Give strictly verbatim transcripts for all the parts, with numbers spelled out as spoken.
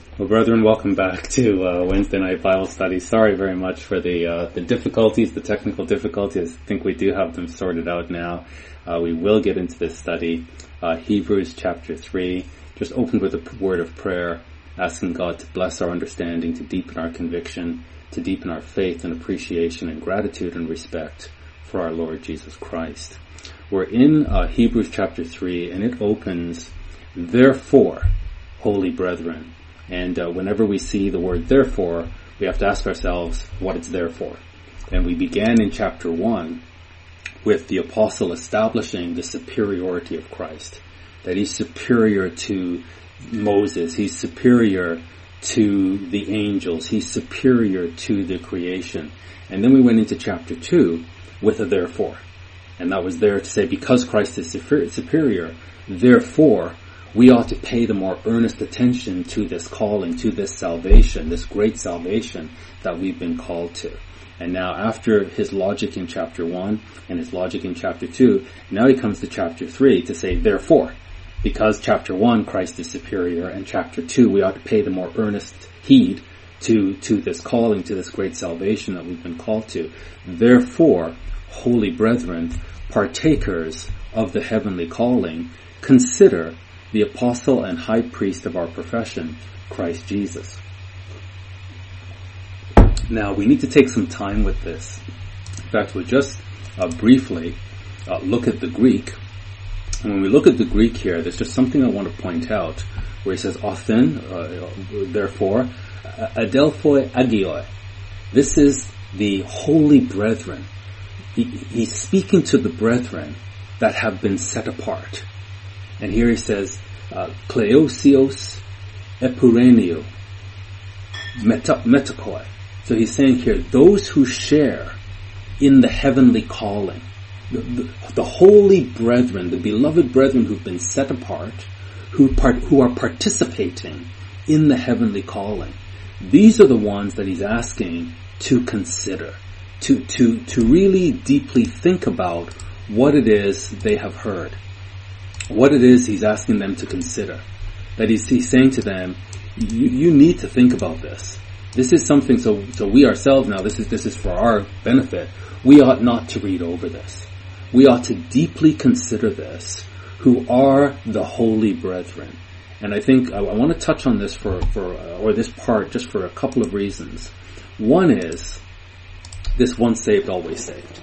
Well, brethren, welcome back to uh, Wednesday night Bible study. Sorry very much for the uh, the difficulties, the technical difficulties. I think we do have them sorted out now. Uh, we will get into this study. Uh, Hebrews chapter three. Just opened with a word of prayer, asking God to bless our understanding, to deepen our conviction, to deepen our faith and appreciation and gratitude and respect for our Lord Jesus Christ. We're in uh, Hebrews chapter three, and it opens, "Therefore, holy brethren." And uh, whenever we see the word therefore, we have to ask ourselves what it's there for. And we began in chapter one with the apostle establishing the superiority of Christ, that he's superior to Moses, he's superior to the angels, he's superior to the creation. And then we went into chapter two with a therefore. And that was there to say, because Christ is superior, therefore we ought to pay the more earnest attention to this calling, to this salvation, this great salvation that we've been called to. And now after his logic in chapter one and his logic in chapter two, now he comes to chapter three to say, therefore, because chapter one, Christ is superior, and chapter two, we ought to pay the more earnest heed to, to this calling, to this great salvation that we've been called to. Therefore, holy brethren, partakers of the heavenly calling, consider the apostle and high priest of our profession, Christ Jesus. Now, we need to take some time with this. In fact, we'll just uh, briefly uh, look at the Greek. And when we look at the Greek here, there's just something I want to point out, where he says, "Othen," uh, therefore, "adelphoi agioi." This is the holy brethren. He, he's speaking to the brethren that have been set apart. And here he says, uh, "Kleosios epurenio metakoi." So he's saying here, those who share in the heavenly calling, the, the, the holy brethren, the beloved brethren who've been set apart, who part, who are participating in the heavenly calling. These are the ones that he's asking to consider, to to to really deeply think about what it is they have heard. What it is he's asking them to consider. That he's, he's saying to them, you, you need to think about this. This is something, so, so we ourselves now, this is, this is for our benefit. We ought not to read over this. We ought to deeply consider this, who are the holy brethren. And I think I, I want to touch on this for, for, uh, or this part just for a couple of reasons. One is, this once saved, always saved.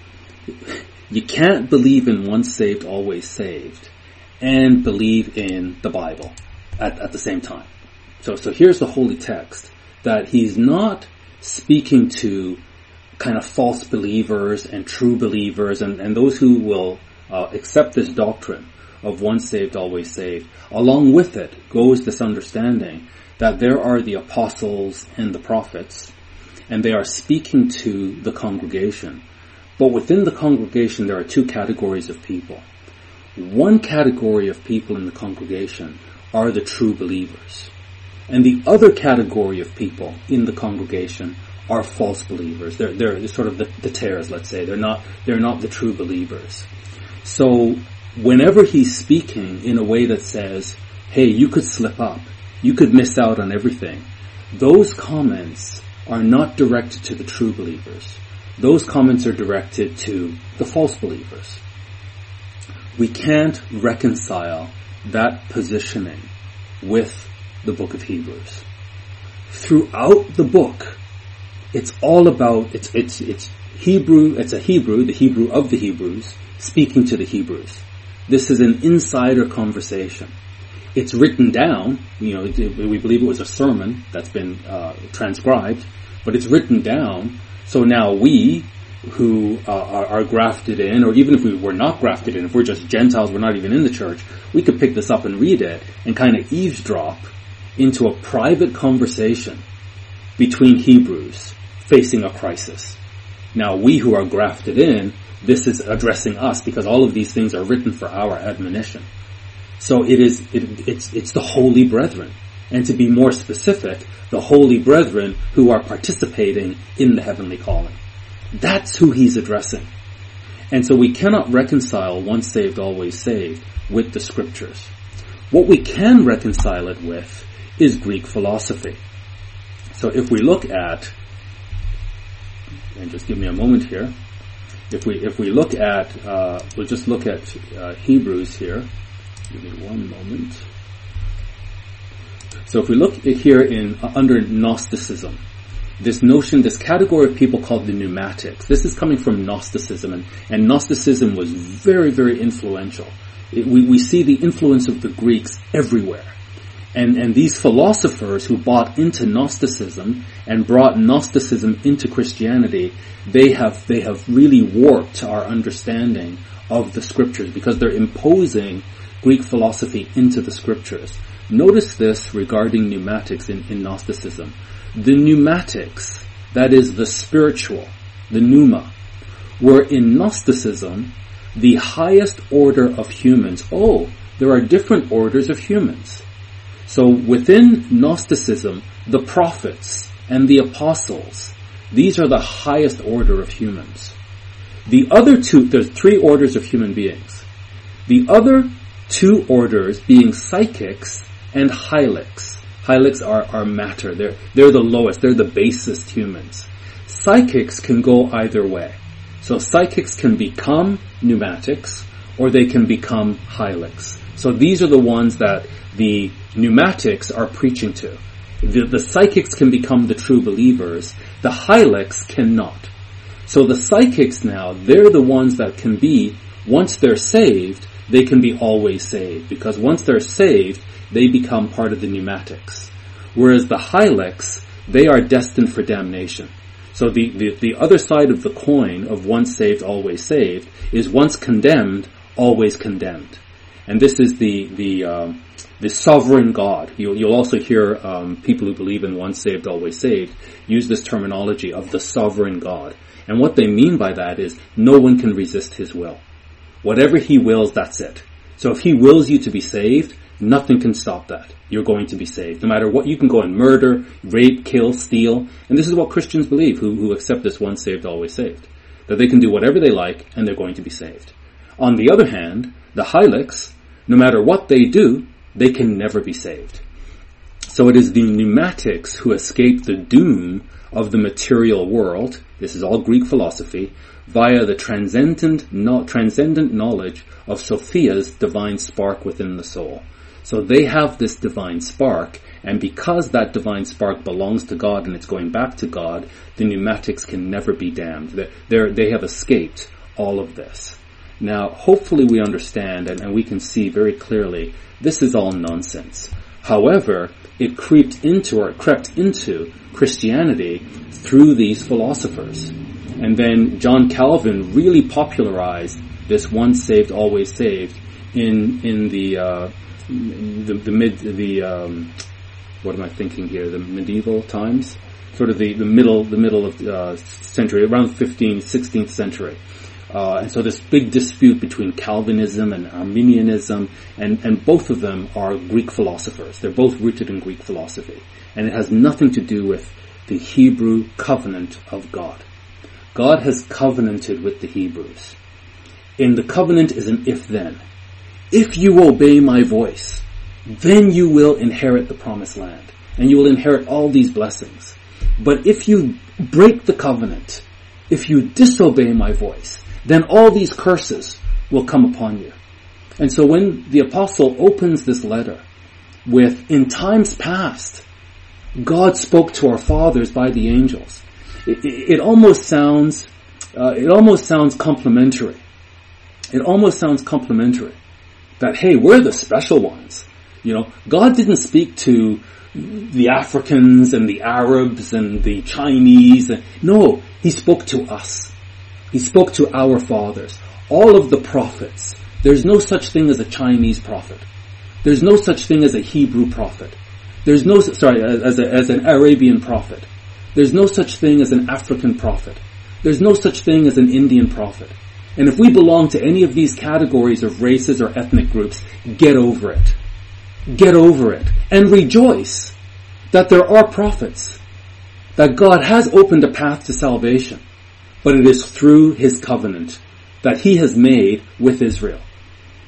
You can't believe in once saved, always saved and believe in the Bible at, at the same time. So, so here's the holy text, that he's not speaking to kind of false believers and true believers and, and those who will uh, accept this doctrine of once saved, always saved. Along with it goes this understanding that there are the apostles and the prophets, and they are speaking to the congregation. But within the congregation, there are two categories of people. One category of people in the congregation are the true believers. And the other category of people in the congregation are false believers. They're, they're sort of the, the tares, let's say. They're not, they're not the true believers. So whenever he's speaking in a way that says, hey, you could slip up, you could miss out on everything, those comments are not directed to the true believers. Those comments are directed to the false believers. We can't reconcile that positioning with the book of Hebrews. Throughout the book, it's all about, it's, it's, it's Hebrew, it's a Hebrew, the Hebrew of the Hebrews, speaking to the Hebrews. This is an insider conversation. It's written down, you know, it, we believe it was a sermon that's been uh, transcribed, but it's written down. So now we, who uh, are, are grafted in, or even if we were not grafted in, if we're just Gentiles, we're not even in the church, we could pick this up and read it and kind of eavesdrop into a private conversation between Hebrews facing a crisis. Now we who are grafted in, this is addressing us because all of these things are written for our admonition. So it is, it, it's, it's the holy brethren. And to be more specific, the holy brethren who are participating in the heavenly calling. That's who he's addressing. And so we cannot reconcile once saved, always saved with the scriptures. What we can reconcile it with is Greek philosophy. So if we look at, and just give me a moment here, if we if we look at, uh, we'll just look at uh, Hebrews here. Give me one moment. So if we look here in uh, under Gnosticism, this notion, this category of people called the pneumatics, this is coming from Gnosticism, and, and Gnosticism was very, very influential. It, we, we see the influence of the Greeks everywhere. And, and these philosophers who bought into Gnosticism and brought Gnosticism into Christianity, they have, they have really warped our understanding of the scriptures because they're imposing Greek philosophy into the scriptures. Notice this regarding pneumatics in, in Gnosticism. The pneumatics, that is the spiritual, the pneuma, were in Gnosticism the highest order of humans. Oh, there are different orders of humans. So within Gnosticism, the prophets and the apostles, these are the highest order of humans. The other two, there's three orders of human beings. The other two orders being psychics and hylics. Hylics are, are matter. They're, they're the lowest. They're the basest humans. Psychics can go either way. So psychics can become pneumatics or they can become hylics. So these are the ones that the pneumatics are preaching to. The, the psychics can become the true believers. The hylics cannot. So the psychics now, they're the ones that can be, once they're saved, they can be always saved. Because once they're saved, they become part of the pneumatics. Whereas the hylics, they are destined for damnation. So the, the, the other side of the coin of once saved, always saved, is once condemned, always condemned. And this is the, the, um, the sovereign God. You'll, you'll also hear um, people who believe in once saved, always saved use this terminology of the sovereign God. And what they mean by that is no one can resist his will. Whatever he wills, that's it. So if he wills you to be saved, nothing can stop that. You're going to be saved. No matter what, you can go and murder, rape, kill, steal. And this is what Christians believe who, who accept this once saved, always saved. That they can do whatever they like and they're going to be saved. On the other hand, the hylics, no matter what they do, they can never be saved. So it is the pneumatics who escape the doom of the material world, this is all Greek philosophy, via the transcendent, no, transcendent knowledge of Sophia's divine spark within the soul. So they have this divine spark, and because that divine spark belongs to God and it's going back to God, the pneumatics can never be damned. They're, they're, they have escaped all of this. Now, hopefully we understand and, and we can see very clearly this is all nonsense. However, it creeped into or crept into Christianity through these philosophers. And then John Calvin really popularized this once saved, always saved in in the uh, the, the mid the um, what am I thinking here? The medieval times, sort of the, the middle the middle of the uh, century, around fifteenth, sixteenth century. Uh, and so this big dispute between Calvinism and Arminianism, and, and both of them are Greek philosophers. They're both rooted in Greek philosophy. And it has nothing to do with the Hebrew covenant of God. God has covenanted with the Hebrews. In the covenant is an if-then. If you obey my voice, then you will inherit the promised land. And you will inherit all these blessings. But if you break the covenant, if you disobey my voice, then all these curses will come upon you. And so when the apostle opens this letter with, in times past, God spoke to our fathers by the angels, it, it, it almost sounds, uh, it almost sounds complimentary. It almost sounds complimentary. That, hey, we're the special ones. You know, God didn't speak to the Africans and the Arabs and the Chinese. No, He spoke to us. He spoke to our fathers. All of the prophets. There's no such thing as a Chinese prophet. There's no such thing as a Hebrew prophet. There's no, sorry, as, a, as an Arabian prophet. There's no such thing as an African prophet. There's no such thing as an Indian prophet. And if we belong to any of these categories of races or ethnic groups, get over it. Get over it. And rejoice that there are prophets. That God has opened a path to salvation. But it is through His covenant that He has made with Israel.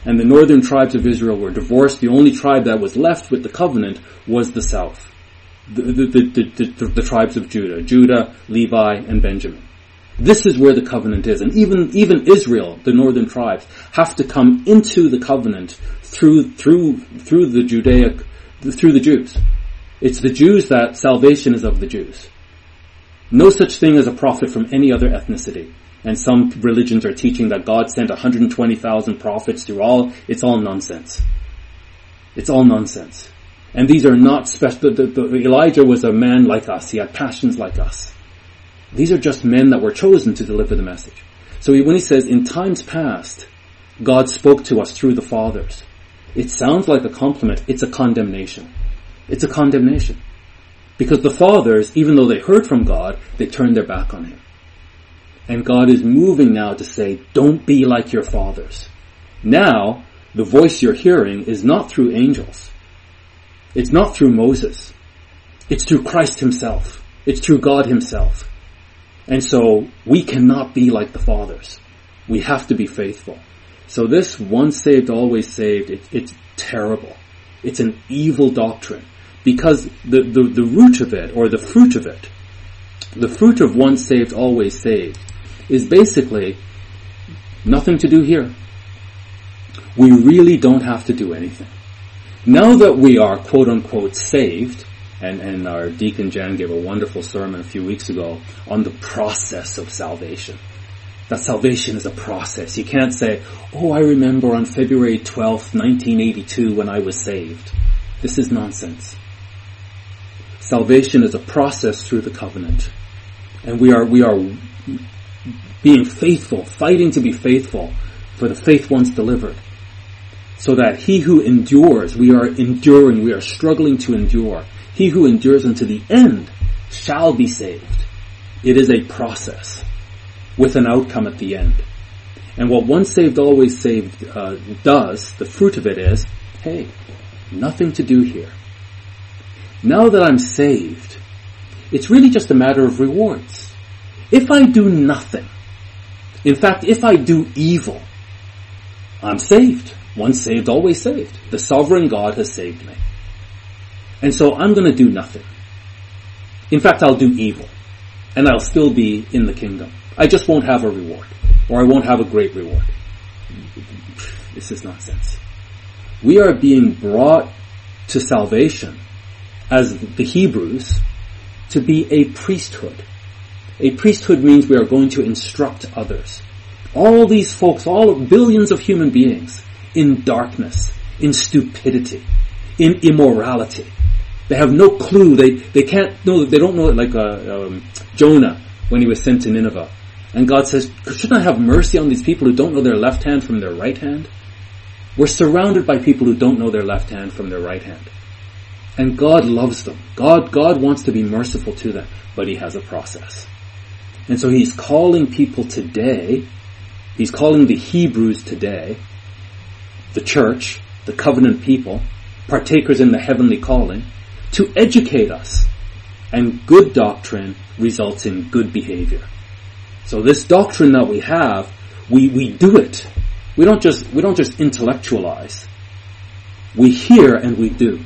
and the northern tribes of Israel were divorced. The only tribe that was left with the covenant was the south. The, the, the, the, the, the tribes of Judah. Judah, Levi, and Benjamin. This is where the covenant is. And even, even Israel, the northern tribes, have to come into the covenant through, through, through the Judaic, through the Jews. It's the Jews that salvation is of the Jews. No such thing as a prophet from any other ethnicity. And some religions are teaching that God sent one hundred twenty thousand prophets through all. It's all nonsense. It's all nonsense. And these are not special. The, the, the, Elijah was a man like us. He had passions like us. These are just men that were chosen to deliver the message. So he, when he says, in times past, God spoke to us through the fathers, it sounds like a compliment. It's a condemnation. It's a condemnation. Because the fathers, even though they heard from God, they turned their back on him. And God is moving now to say, don't be like your fathers. Now, the voice you're hearing is not through angels. It's not through Moses. It's through Christ himself. It's through God himself. And so, we cannot be like the fathers. We have to be faithful. So this once saved, always saved, it, it's terrible. It's an evil doctrine. Because the, the, the root of it, or the fruit of it, the fruit of once saved, always saved, is basically nothing to do here. We really don't have to do anything. Now that we are quote unquote saved, and, and our Deacon Jan gave a wonderful sermon a few weeks ago on the process of salvation. That salvation is a process. You can't say, oh, I remember on February twelfth, nineteen eighty-two when I was saved. This is nonsense. Salvation is a process through the covenant. And we are, we are being faithful, fighting to be faithful for the faith once delivered. So that he who endures, we are enduring, we are struggling to endure. He who endures unto the end shall be saved. It is a process with an outcome at the end. And what once saved, always saved uh, does, the fruit of it is, hey, nothing to do here. Now that I'm saved, it's really just a matter of rewards. If I do nothing, in fact, if I do evil, I'm saved. Once saved, always saved. The sovereign God has saved me. And so I'm going to do nothing. In fact, I'll do evil. And I'll still be in the kingdom. I just won't have a reward. Or I won't have a great reward. This is nonsense. We are being brought to salvation as the Hebrews to be a priesthood. A priesthood means we are going to instruct others. All these folks, all billions of human beings, in darkness, in stupidity, in immorality. They have no clue. They they can't know. They don't know it like uh, um, Jonah when he was sent to Nineveh. And God says, shouldn't I have mercy on these people who don't know their left hand from their right hand? We're surrounded by people who don't know their left hand from their right hand. And God loves them. God, God wants to be merciful to them, but he has a process. And so he's calling people today, he's calling the Hebrews today, the church, the covenant people, partakers in the heavenly calling, to educate us. And good doctrine results in good behavior. So this doctrine that we have, we, we do it. We don't just, we don't just intellectualize. We hear and we do.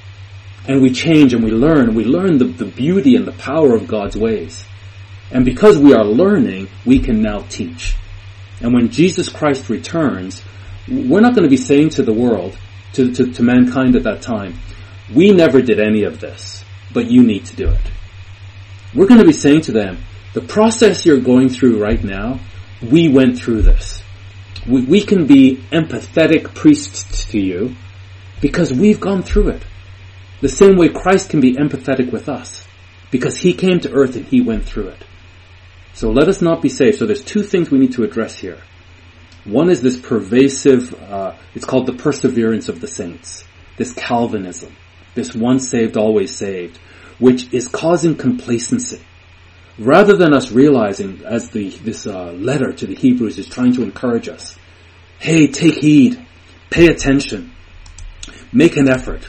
And we change and we learn. And we learn the, the beauty and the power of God's ways. And because we are learning, we can now teach. And when Jesus Christ returns, we're not going to be saying to the world, to, to, to mankind at that time, we never did any of this, but you need to do it. We're going to be saying to them, the process you're going through right now, we went through this. We, we can be empathetic priests to you because we've gone through it. The same way Christ can be empathetic with us because he came to earth and he went through it. So let us not be saved. So there's two things we need to address here. One is this pervasive, uh, it's called the perseverance of the saints. This Calvinism. This once saved, always saved. Which is causing complacency. Rather than us realizing, as the this uh, letter to the Hebrews is trying to encourage us, hey, take heed, pay attention, make an effort,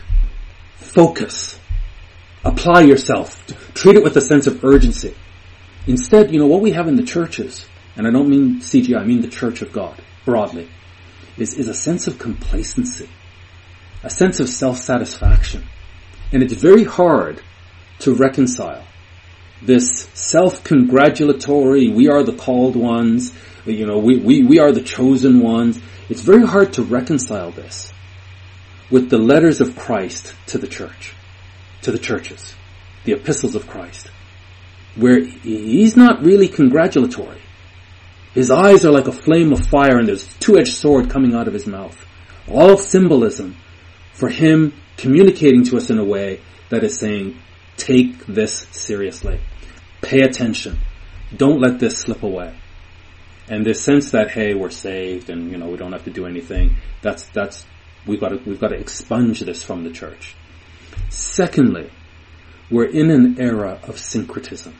focus, apply yourself, treat it with a sense of urgency. Instead, you know, what we have in the churches, and I don't mean C G I, I mean the Church of God, broadly, is, is a sense of complacency, a sense of self-satisfaction. And it's very hard to reconcile this self-congratulatory, we are the called ones, you know, we, we, we are the chosen ones. It's very hard to reconcile this with the letters of Christ to the church, to the churches, the epistles of Christ, where he's not really congratulatory. His eyes are like a flame of fire and there's a two-edged sword coming out of his mouth. All symbolism for him communicating to us in a way that is saying, take this seriously. Pay attention. Don't let this slip away. And this sense that, hey, we're saved and, you know, we don't have to do anything, that's, that's, we've got to, we've got to expunge this from the church. Secondly, we're in an era of syncretism.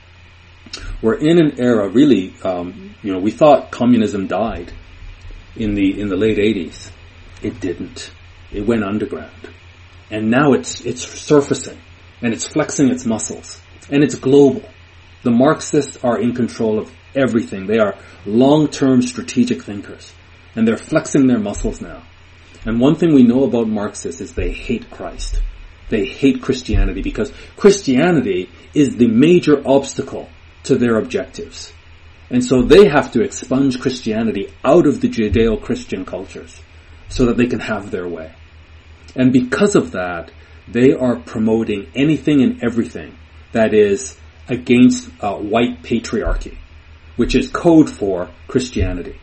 We're in an era, really, um, you know, we thought communism died in the, in the late eighties. It didn't. It went underground. And now it's, it's surfacing and it's flexing its muscles and it's global. The Marxists are in control of everything. They are long-term strategic thinkers and they're flexing their muscles now. And one thing we know about Marxists is they hate Christ. They hate Christianity because Christianity is the major obstacle to their objectives. And so they have to expunge Christianity out of the Judeo-Christian cultures so that they can have their way. And because of that, they are promoting anything and everything that is against uh, white patriarchy, which is code for Christianity.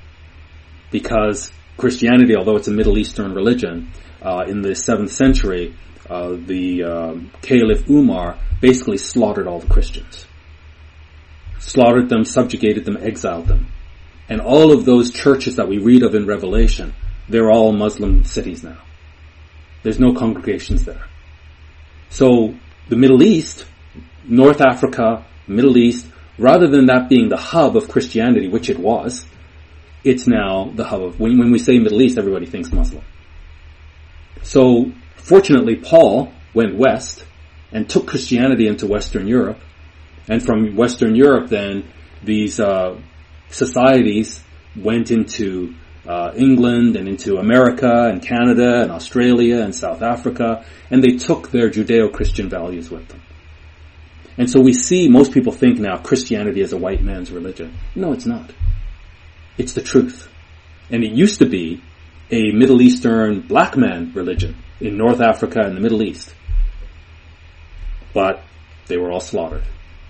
Because Christianity, although it's a Middle Eastern religion, uh, in the seventh century, uh, the um, Caliph Umar basically slaughtered all the Christians. Slaughtered them, subjugated them, exiled them. And all of those churches that we read of in Revelation, they're all Muslim cities now. There's no congregations there. So the Middle East, North Africa, Middle East, rather than that being the hub of Christianity, which it was, it's now the hub of, when, when we say Middle East, everybody thinks Muslim. So fortunately, Paul went west and took Christianity into Western Europe. And from Western Europe, then, these uh, societies went into uh, England and into America and Canada and Australia and South Africa, and they took their Judeo-Christian values with them. And so we see, most people think now Christianity is a white man's religion. No, it's not. It's the truth. And it used to be a Middle Eastern black man religion in North Africa and the Middle East. But they were all slaughtered.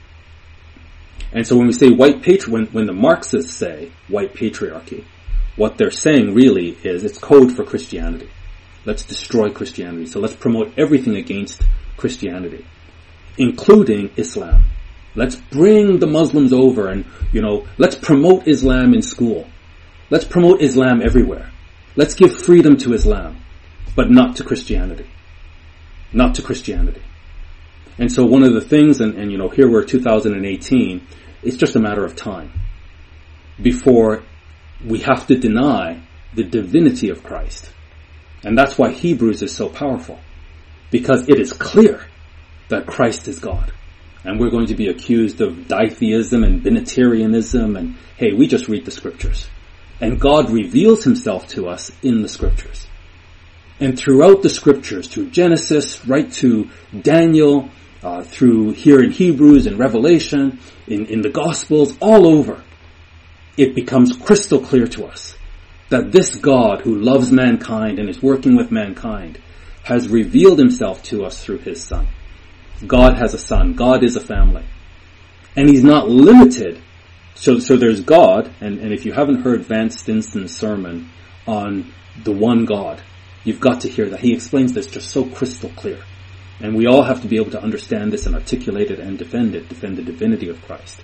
And so when we say white patri- when, when the Marxists say white patriarchy, what they're saying really is it's code for Christianity. Let's destroy Christianity. So let's promote everything against Christianity, including Islam. Let's bring the Muslims over and, you know, let's promote Islam in school. Let's promote Islam everywhere. Let's give freedom to Islam, but not to Christianity. Not to Christianity. And so one of the things, and, and you know, here we're two thousand eighteen, it's just a matter of time before we have to deny the divinity of Christ. And that's why Hebrews is so powerful, because it is clear that Christ is God. And we're going to be accused of ditheism and binitarianism, and hey, we just read the scriptures. And God reveals himself to us in the scriptures. And throughout the scriptures, through Genesis, right to Daniel, uh, through here in Hebrews and Revelation, in, in the Gospels, all over, it becomes crystal clear to us that this God who loves mankind and is working with mankind has revealed himself to us through his Son. God has a son. God is a family. And he's not limited. So, so there's God, and, and if you haven't heard Vance Stinson's sermon on the one God, you've got to hear that. He explains this just so crystal clear. And we all have to be able to understand this and articulate it and defend it, defend the divinity of Christ.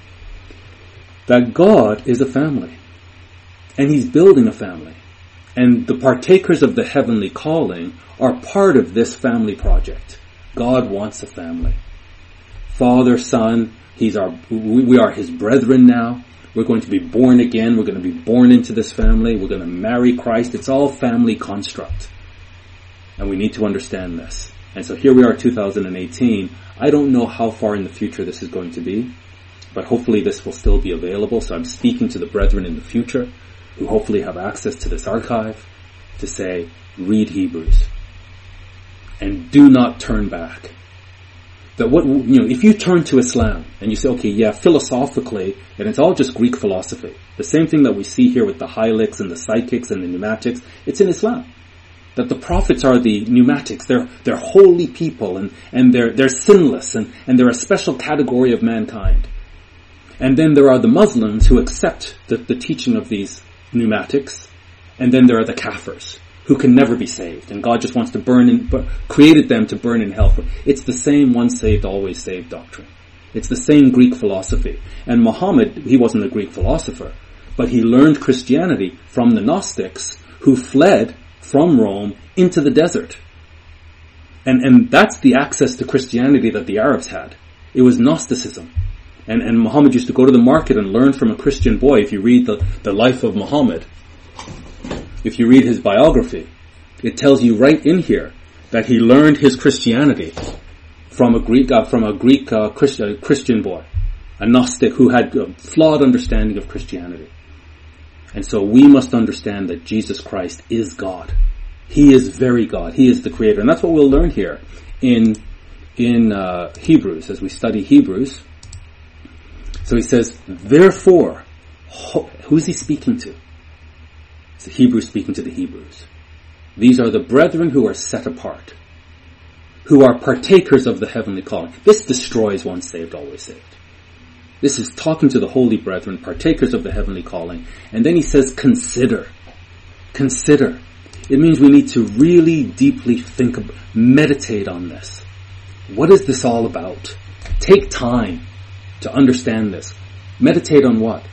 That God is a family. And he's building a family. And the partakers of the heavenly calling are part of this family project. God wants a family. Father, Son, he's our, we are his brethren now. We're going to be born again. We're going to be born into this family. We're going to marry Christ. It's all family construct. And we need to understand this. And so here we are, two thousand eighteen. I don't know how far in the future this is going to be, but hopefully this will still be available. So I'm speaking to the brethren in the future. who hopefully have access to this archive, to say, read Hebrews. And do not turn back. That what, you know, if you turn to Islam and you say, okay, yeah, philosophically, and it's all just Greek philosophy. The same thing that we see here with the hylics and the psychics and the pneumatics, it's in Islam. That the prophets are the pneumatics. They're, they're holy people and, and they're, they're sinless and, and they're a special category of mankind. And then there are the Muslims who accept the, the teaching of these pneumatics. And then there are the kafirs who can never be saved. And God just wants to burn in, created them to burn in hell. It's the same once saved, always saved doctrine. It's the same Greek philosophy. And Muhammad, he wasn't a Greek philosopher, but he learned Christianity from the Gnostics who fled from Rome into the desert. And, and that's the access to Christianity that the Arabs had. It was Gnosticism. And, and Muhammad used to go to the market and learn from a Christian boy. If you read the, the life of Muhammad, if you read his biography, it tells you right in here that he learned his Christianity from a Greek, uh, from a Greek uh, Christ, uh, Christian boy, a Gnostic who had a flawed understanding of Christianity. And so we must understand that Jesus Christ is God. He is very God. He is the Creator. And that's what we'll learn here in, in uh, Hebrews, as we study Hebrews. So he says, therefore, who's he speaking to? It's the Hebrews speaking to the Hebrews. These are the brethren who are set apart, who are partakers of the heavenly calling. This destroys once saved, always saved. This is talking to the holy brethren, partakers of the heavenly calling. And then he says, consider. Consider. It means we need to really deeply think, meditate on this. What is this all about? Take time to understand this. Meditate on what?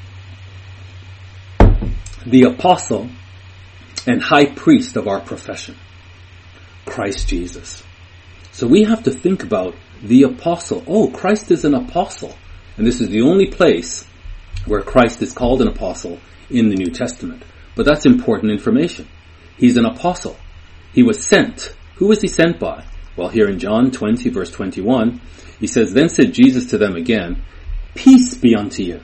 The apostle and high priest of our profession, Christ Jesus. So we have to think about the apostle. Oh, Christ is an apostle. And this is the only place where Christ is called an apostle in the New Testament. But that's important information. He's an apostle. He was sent. Who was he sent by? Well, here in John twenty, verse twenty-one, he says, then said Jesus to them again, peace be unto you.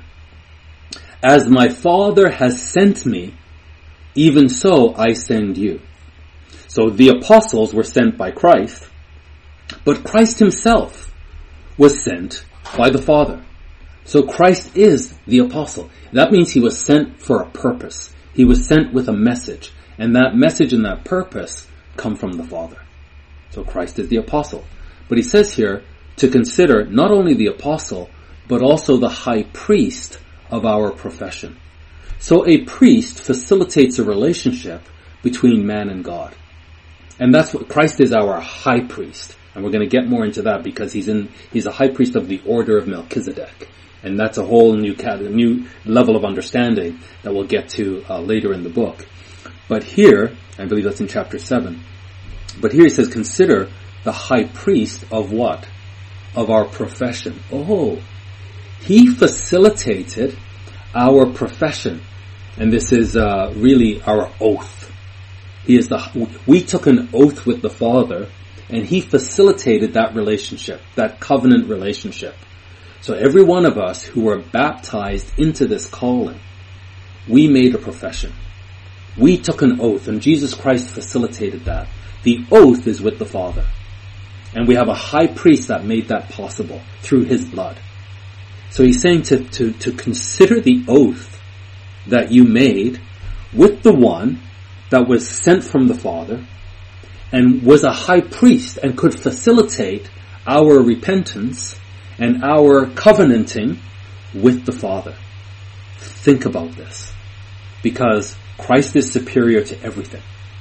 As my Father has sent me, even so I send you. So the apostles were sent by Christ, but Christ himself was sent by the Father. So Christ is the apostle. That means he was sent for a purpose. He was sent with a message. And that message and that purpose come from the Father. So Christ is the apostle. But he says here to consider not only the apostle, but also the high priest of our profession. So a priest facilitates a relationship between man and God. And that's what Christ is, our high priest. And we're going to get more into that because he's in, he's a high priest of the order of Melchizedek. And that's a whole new new level of understanding that we'll get to uh, later in the book. But here, I believe that's in chapter seven, but here he says, consider the high priest of what? Of our profession. Oh, he facilitated our profession. And this is uh, really our oath. He is the, we took an oath with the Father, and he facilitated that relationship, that covenant relationship. So every one of us who were baptized into this calling, we made a profession. We took an oath, and Jesus Christ facilitated that. The oath is with the Father. And we have a high priest that made that possible through his blood. So he's saying to, to, to consider the oath that you made with the one that was sent from the Father and was a high priest and could facilitate our repentance and our covenanting with the Father. Think about this. Because Christ is superior to everything.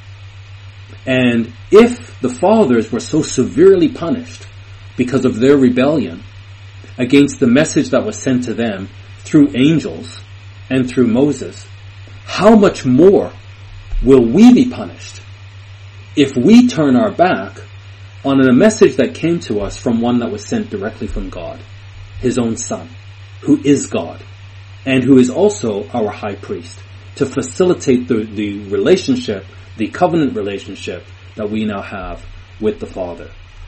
And if the fathers were so severely punished because of their rebellion against the message that was sent to them through angels and through Moses, how much more will we be punished if we turn our back on a message that came to us from one that was sent directly from God, his own Son, who is God, and who is also our high priest, to facilitate the, the relationship, the covenant relationship that we now have with the Father.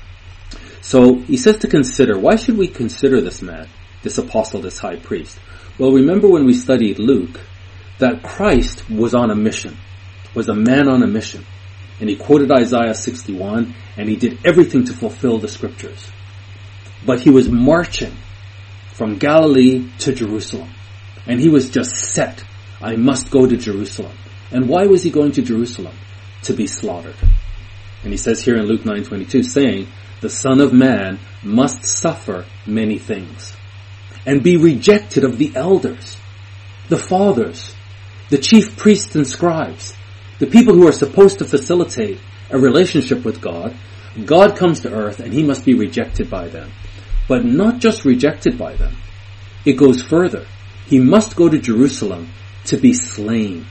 So he says to consider, why should we consider this man, this apostle, this high priest? Well, remember when we studied Luke, that Christ was on a mission, was a man on a mission. And he quoted Isaiah sixty-one, and he did everything to fulfill the scriptures. But he was marching from Galilee to Jerusalem. And he was just set. I must go to Jerusalem. And why was he going to Jerusalem? To be slaughtered. And he says here in Luke nine twenty-two, saying, the Son of Man must suffer many things, and be rejected of the elders, the fathers, the chief priests and scribes, the people who are supposed to facilitate a relationship with God. God comes to earth and he must be rejected by them. But not just rejected by them. It goes further. He must go to Jerusalem to be slain.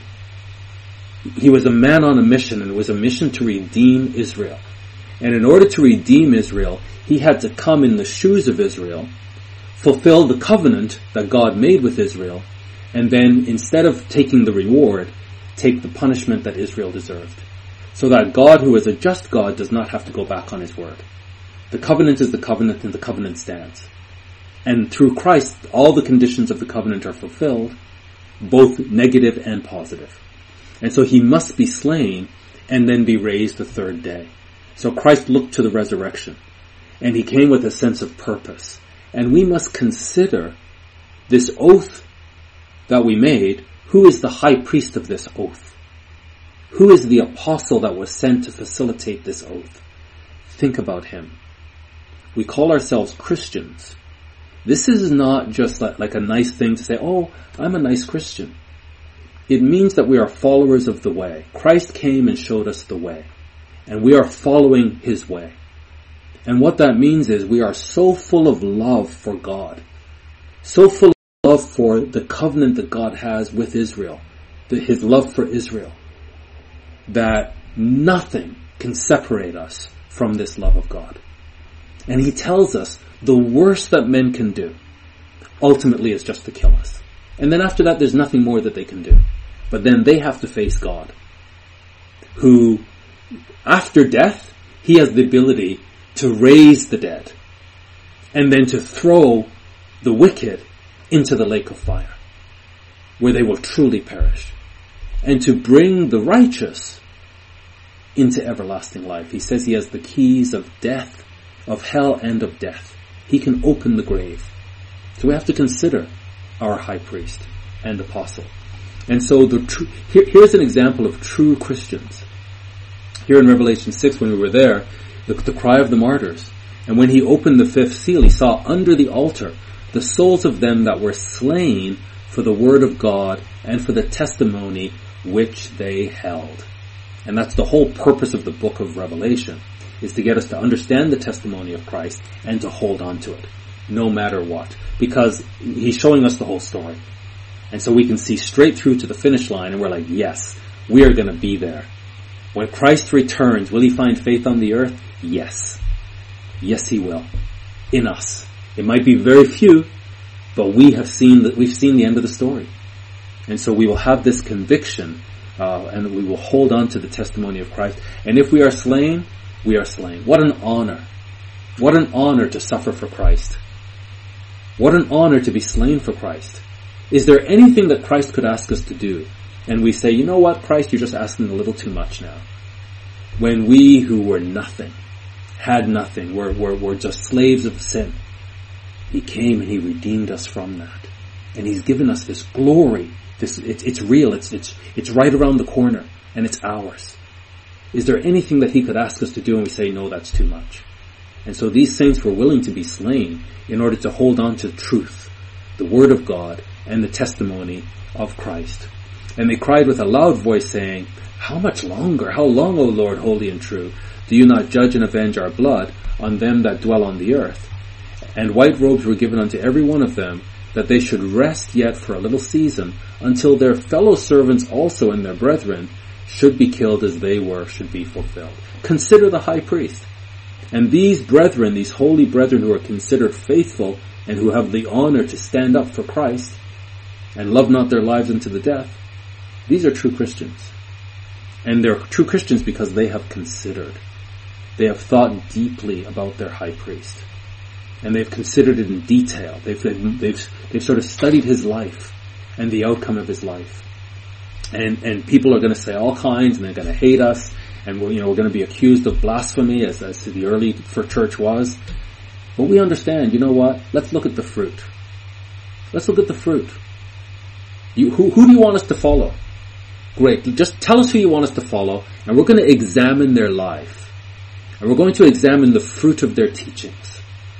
He was a man on a mission, and it was a mission to redeem Israel. And in order to redeem Israel, he had to come in the shoes of Israel, fulfill the covenant that God made with Israel, and then instead of taking the reward, take the punishment that Israel deserved. So that God, who is a just God, does not have to go back on his word. The covenant is the covenant, and the covenant stands. And through Christ, all the conditions of the covenant are fulfilled, both negative and positive. And so he must be slain and then be raised the third day. So Christ looked to the resurrection, and he came with a sense of purpose. And we must consider this oath that we made. Who is the high priest of this oath? Who is the apostle that was sent to facilitate this oath? Think about him. We call ourselves Christians. This is not just like, like a nice thing to say, oh, I'm a nice Christian. It means that we are followers of the way. Christ came and showed us the way. And we are following his way. And what that means is we are so full of love for God. So full of love for the covenant that God has with Israel. The, his love for Israel. That nothing can separate us from this love of God. And he tells us the worst that men can do ultimately is just to kill us. And then after that, there's nothing more that they can do. But then they have to face God, who, after death, he has the ability to raise the dead and then to throw the wicked into the lake of fire, where they will truly perish, and to bring the righteous into everlasting life. He says he has the keys of death, of hell, and of death. He can open the grave. So we have to consider our high priest and apostle. And so the tr- here, here's an example of true Christians. Here in Revelation six, when we were there, the, the cry of the martyrs. And when he opened the fifth seal, he saw under the altar the souls of them that were slain for the word of God and for the testimony which they held. And that's the whole purpose of the book of Revelation, is to get us to understand the testimony of Christ and to hold on to it, no matter what. Because he's showing us the whole story. And so we can see straight through to the finish line, and we're like, yes, we are going to be there. When Christ returns, will he find faith on the earth? Yes. Yes, he will. In us. It might be very few, but we have seen that we've seen the end of the story. And so we will have this conviction, uh, and we will hold on to the testimony of Christ. And if we are slain, we are slain. What an honor. What an honor to suffer for Christ. What an honor to be slain for Christ. Is there anything that Christ could ask us to do? And we say, you know what, Christ, you're just asking a little too much now. When we who were nothing, had nothing, were, were, were just slaves of sin, he came and he redeemed us from that. And he's given us this glory. This, it's, it's real. It's, it's, it's right around the corner, and it's ours. Is there anything that he could ask us to do? And we say, no, that's too much. And so these saints were willing to be slain in order to hold on to truth, the word of God, and the testimony of Christ. And they cried with a loud voice, saying, how much longer? How long, O Lord, holy and true, do you not judge and avenge our blood on them that dwell on the earth? And white robes were given unto every one of them, that they should rest yet for a little season, until their fellow servants also and their brethren should be killed as they were, should be fulfilled. Consider the high priest. And these brethren, these holy brethren who are considered faithful and who have the honor to stand up for Christ and love not their lives unto the death, these are true Christians. And they're true Christians because they have considered. They have thought deeply about their high priest. And they've considered it in detail. They've, they've, they've, they've sort of studied his life and the outcome of his life. And, and people are going to say all kinds, and they're going to hate us, and we're, you know, we're going to be accused of blasphemy, as, as the early for church was. But we understand, you know what? Let's look at the fruit. Let's look at the fruit. You, who, who do you want us to follow? Great. Just tell us who you want us to follow, and we're going to examine their life. And we're going to examine the fruit of their teachings.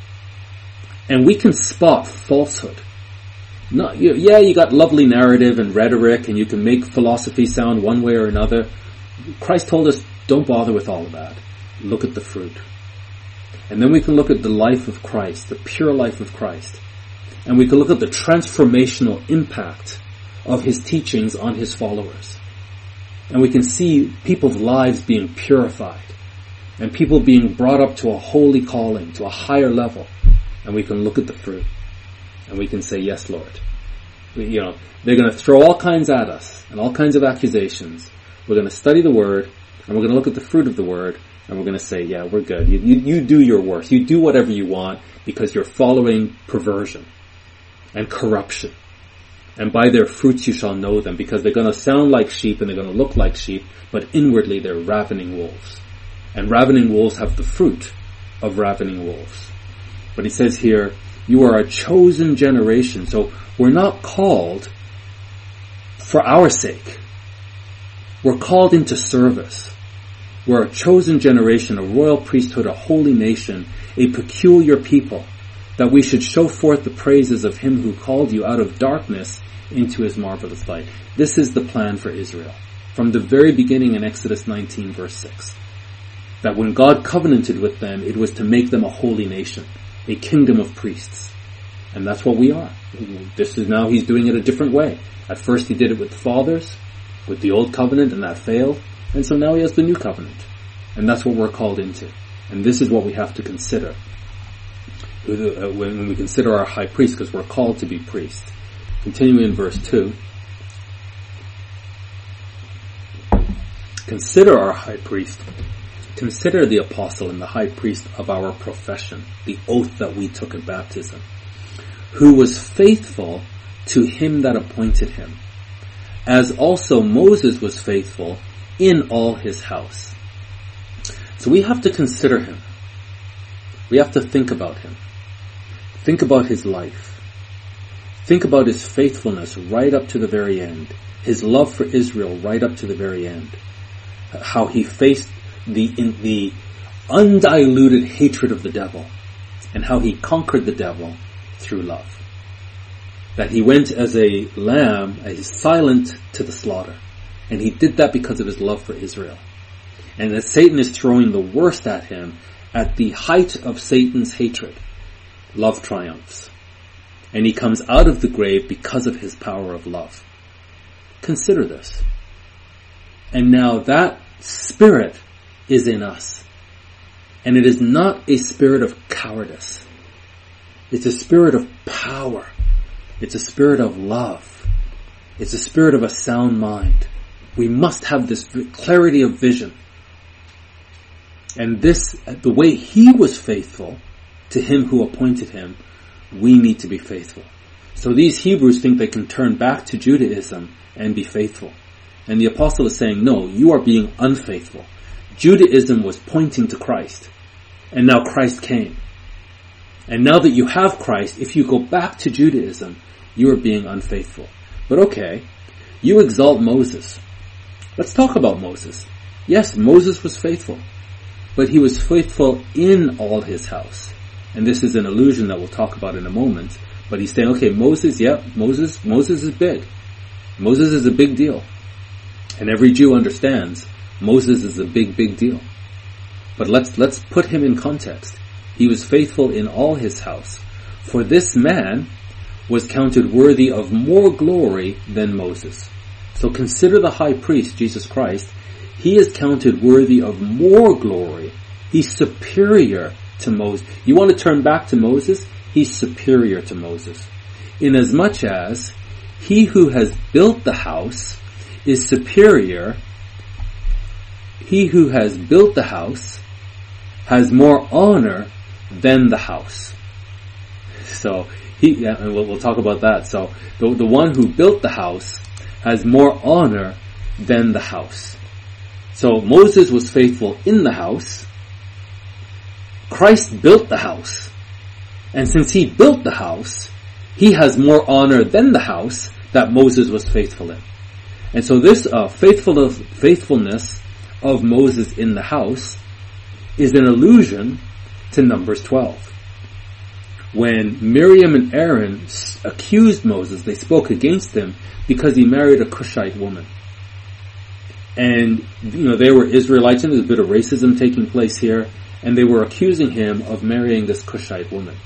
And we can spot falsehood. No, you, yeah, you got lovely narrative and rhetoric, and you can make philosophy sound one way or another. Christ told us, don't bother with all of that. Look at the fruit. And then we can look at the life of Christ, the pure life of Christ. And we can look at the transformational impact of his teachings on his followers. And we can see people's lives being purified, and people being brought up to a holy calling, to a higher level. And we can look at the fruit. And we can say, yes, Lord. We, you know, they're going to throw all kinds at us and all kinds of accusations. We're going to study the Word, and we're going to look at the fruit of the Word, and we're going to say, yeah, we're good. You, you, you do your worst. You do whatever you want because you're following perversion and corruption. And by their fruits you shall know them, because they're going to sound like sheep and they're going to look like sheep, but inwardly they're ravening wolves. And ravening wolves have the fruit of ravening wolves. But he says here, you are a chosen generation. So we're not called for our sake. We're called into service. We're a chosen generation, a royal priesthood, a holy nation, a peculiar people, that we should show forth the praises of him who called you out of darkness into his marvelous light. This is the plan for Israel. From the very beginning in Exodus nineteen verse six. That when God covenanted with them, it was to make them a holy nation, a kingdom of priests. And that's what we are. This is now, he's doing it a different way. At first he did it with the fathers, with the old covenant, and that failed. And so now he has the new covenant. And that's what we're called into. And this is what we have to consider when we consider our high priest, because we're called to be priests. Continuing in verse two. Consider our high priest. Consider the apostle and the high priest of our profession, the oath that we took at baptism, who was faithful to him that appointed him, as also Moses was faithful in all his house. So we have to consider him. We have to think about him. Think about his life. Think about his faithfulness right up to the very end. His love for Israel right up to the very end. How he faced the in the undiluted hatred of the devil, and how he conquered the devil through love. That he went as a lamb, as silent to the slaughter. And he did that because of his love for Israel. And that Satan is throwing the worst at him, at the height of Satan's hatred, love triumphs. And he comes out of the grave because of his power of love. Consider this. And now that spirit is in us. And it is not a spirit of cowardice. It's a spirit of power. It's a spirit of love. It's a spirit of a sound mind. We must have this clarity of vision. And this, the way he was faithful to him who appointed him, we need to be faithful. So these Hebrews think they can turn back to Judaism and be faithful. And the apostle is saying, no, you are being unfaithful. Judaism was pointing to Christ. And now Christ came. And now that you have Christ, if you go back to Judaism, you are being unfaithful. But okay, you exalt Moses. Let's talk about Moses. Yes, Moses was faithful. But he was faithful in all his house. And this is an allusion that we'll talk about in a moment. But he's saying, okay, Moses, yeah, Moses, Moses is big. Moses is a big deal. And every Jew understands Moses is a big, big deal. But let's, let's put him in context. He was faithful in all his house. For this man was counted worthy of more glory than Moses. So consider the high priest, Jesus Christ. He is counted worthy of more glory. He's superior to Moses. You want to turn back to Moses? He's superior to Moses. Inasmuch as he who has built the house is superior. He who has built the house has more honor than the house. So he, yeah, and we'll, we'll talk about that. So the, the one who built the house has more honor than the house. So Moses was faithful in the house. Christ built the house. And since he built the house, he has more honor than the house that Moses was faithful in. And so this uh, faithfulness, faithfulness of Moses in the house is an allusion to Numbers twelve. When Miriam and Aaron accused Moses, they spoke against him because he married a Cushite woman. And, you know, they were Israelites, and there's a bit of racism taking place here, and they were accusing him of marrying this Cushite woman.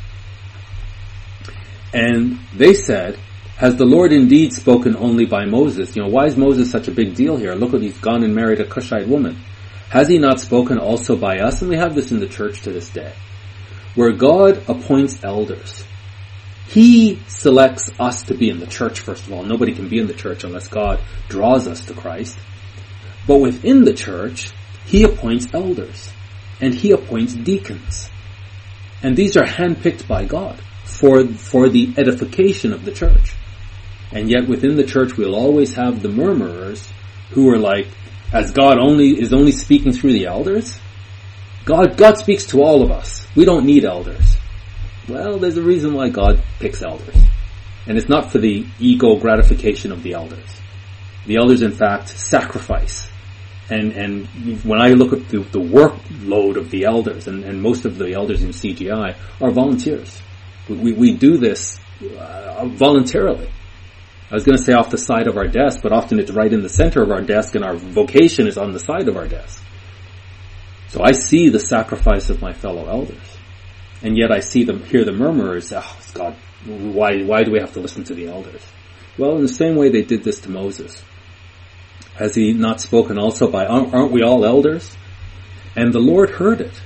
And they said, has the Lord indeed spoken only by Moses? You know, why is Moses such a big deal here? Look what he's gone and married a Cushite woman. Has he not spoken also by us? And we have this in the church to this day, where God appoints elders. He selects us to be in the church, first of all. Nobody can be in the church unless God draws us to Christ. But within the church, he appoints elders. And he appoints deacons. And these are handpicked by God for, for the edification of the church. And yet within the church we'll always have the murmurers who are like, as God only is only speaking through the elders? God, God speaks to all of us. We don't need elders. Well, there's a reason why God picks elders. And it's not for the ego gratification of the elders. The elders, in fact, sacrifice. And and when I look at the, the workload of the elders, and, and most of the elders in C G I are volunteers. We, we do this uh, voluntarily. I was going to say off the side of our desk, but often it's right in the center of our desk, and our vocation is on the side of our desk. So I see the sacrifice of my fellow elders. And yet I see them, hear the murmurers, oh God, why, why do we have to listen to the elders? Well, in the same way they did this to Moses. Has he not spoken also by, aren't we all elders? And the Lord heard it.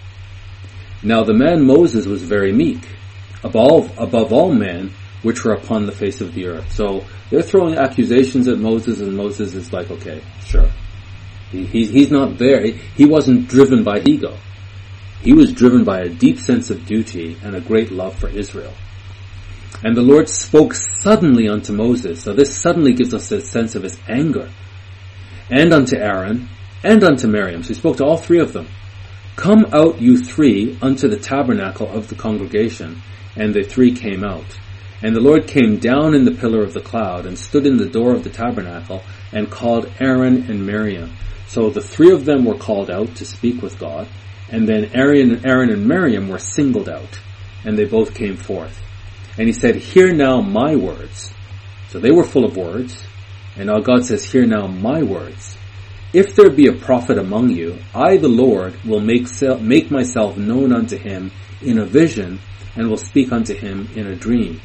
Now the man Moses was very meek, above, above all men which were upon the face of the earth. So they're throwing accusations at Moses, and Moses is like, okay, sure. He, he, he's not there. He, he wasn't driven by ego. He was driven by a deep sense of duty and a great love for Israel. And the Lord spoke suddenly unto Moses. So this suddenly gives us a sense of his anger. And unto Aaron, and unto Miriam. So he spoke to all three of them. Come out, you three, unto the tabernacle of the congregation. And the three came out. And the Lord came down in the pillar of the cloud, and stood in the door of the tabernacle, and called Aaron and Miriam. So the three of them were called out to speak with God. And then Aaron, Aaron and Miriam were singled out. And they both came forth. And he said, hear now my words. So they were full of words. And now God says, hear now my words. If there be a prophet among you, I, the Lord, will make, make myself known unto him in a vision, and will speak unto him in a dream.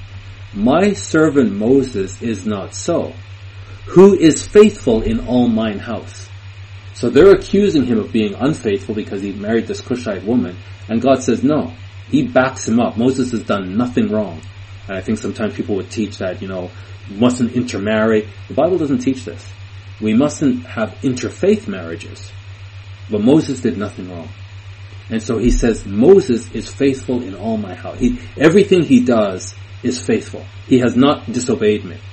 My servant Moses is not so, who is faithful in all mine house. So they're accusing him of being unfaithful because he married this Cushite woman. And God says, no, he backs him up. Moses has done nothing wrong. And I think sometimes people would teach that, you know, you mustn't intermarry. The Bible doesn't teach this. We mustn't have interfaith marriages. But Moses did nothing wrong. And so he says, Moses is faithful in all my house. He, everything he does is faithful. He has not disobeyed me.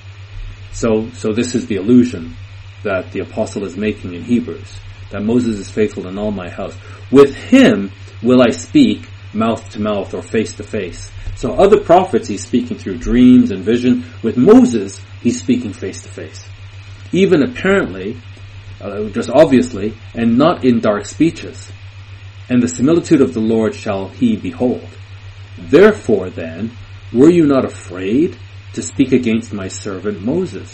So, so this is the allusion that the apostle is making in Hebrews, that Moses is faithful in all my house. With him will I speak mouth to mouth or face to face. So other prophets he's speaking through dreams and vision. With Moses, he's speaking face to face. Even apparently, uh, just obviously, and not in dark speeches. And the similitude of the Lord shall he behold. Therefore then, were you not afraid to speak against my servant Moses?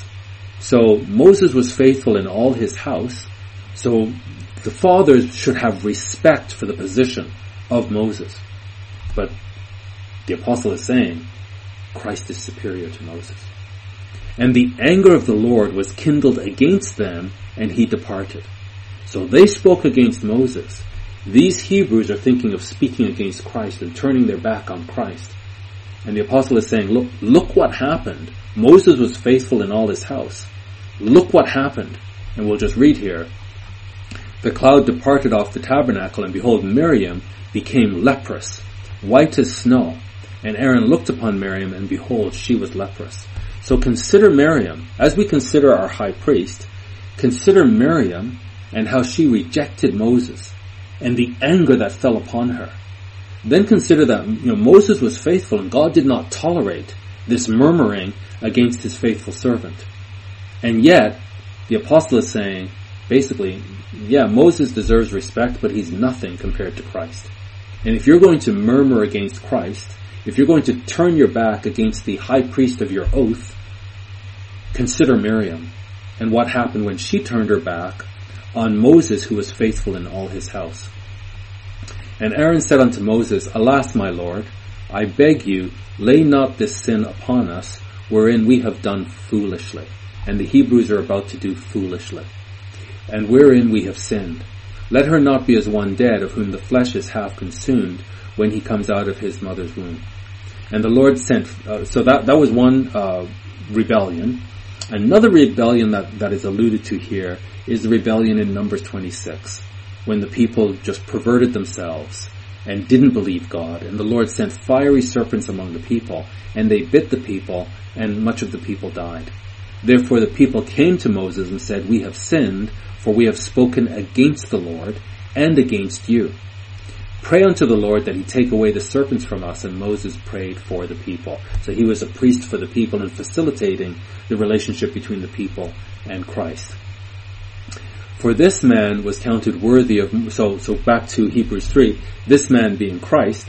So Moses was faithful in all his house. So the fathers should have respect for the position of Moses. But the apostle is saying, Christ is superior to Moses. And the anger of the Lord was kindled against them, and he departed. So they spoke against Moses. These Hebrews are thinking of speaking against Christ and turning their back on Christ. And the apostle is saying, look, look what happened. Moses was faithful in all his house. Look what happened. And we'll just read here. The cloud departed off the tabernacle, and behold, Miriam became leprous, white as snow. And Aaron looked upon Miriam, and behold, she was leprous. So consider Miriam. As we consider our high priest, consider Miriam and how she rejected Moses and the anger that fell upon her. Then consider that, you know, Moses was faithful and God did not tolerate this murmuring against his faithful servant. And yet, the apostle is saying, basically, yeah, Moses deserves respect, but he's nothing compared to Christ. And if you're going to murmur against Christ, if you're going to turn your back against the high priest of your oath, consider Miriam and what happened when she turned her back on Moses, who was faithful in all his house. And Aaron said unto Moses, Alas, my Lord, I beg you, lay not this sin upon us, wherein we have done foolishly. And the Hebrews are about to do foolishly. And wherein we have sinned. Let her not be as one dead, of whom the flesh is half consumed, when he comes out of his mother's womb. And the Lord sent, uh, so that, that was one uh, rebellion. Another rebellion that, that is alluded to here is the rebellion in Numbers twenty-six, when the people just perverted themselves and didn't believe God. And the Lord sent fiery serpents among the people, and they bit the people, and much of the people died. Therefore the people came to Moses and said, We have sinned, for we have spoken against the Lord and against you. Pray unto the Lord that he take away the serpents from us. And Moses prayed for the people. So he was a priest for the people and facilitating the relationship between the people and Christ. For this man was counted worthy of, so, so back to Hebrews three, this man being Christ,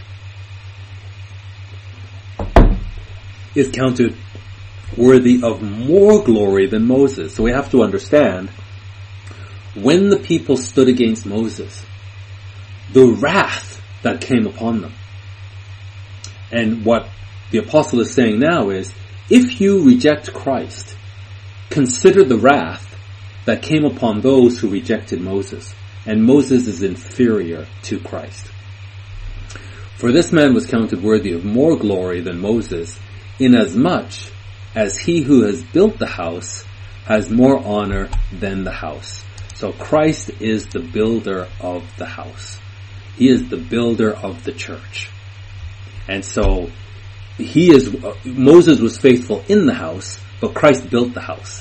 is counted worthy of more glory than Moses. So we have to understand, when the people stood against Moses, the wrath that came upon them. And what the apostle is saying now is, if you reject Christ, consider the wrath that came upon those who rejected Moses. And Moses is inferior to Christ. For this man was counted worthy of more glory than Moses, inasmuch as he who has built the house has more honor than the house. So Christ is the builder of the house. He is the builder of the church. And so he is, uh, Moses was faithful in the house, but Christ built the house.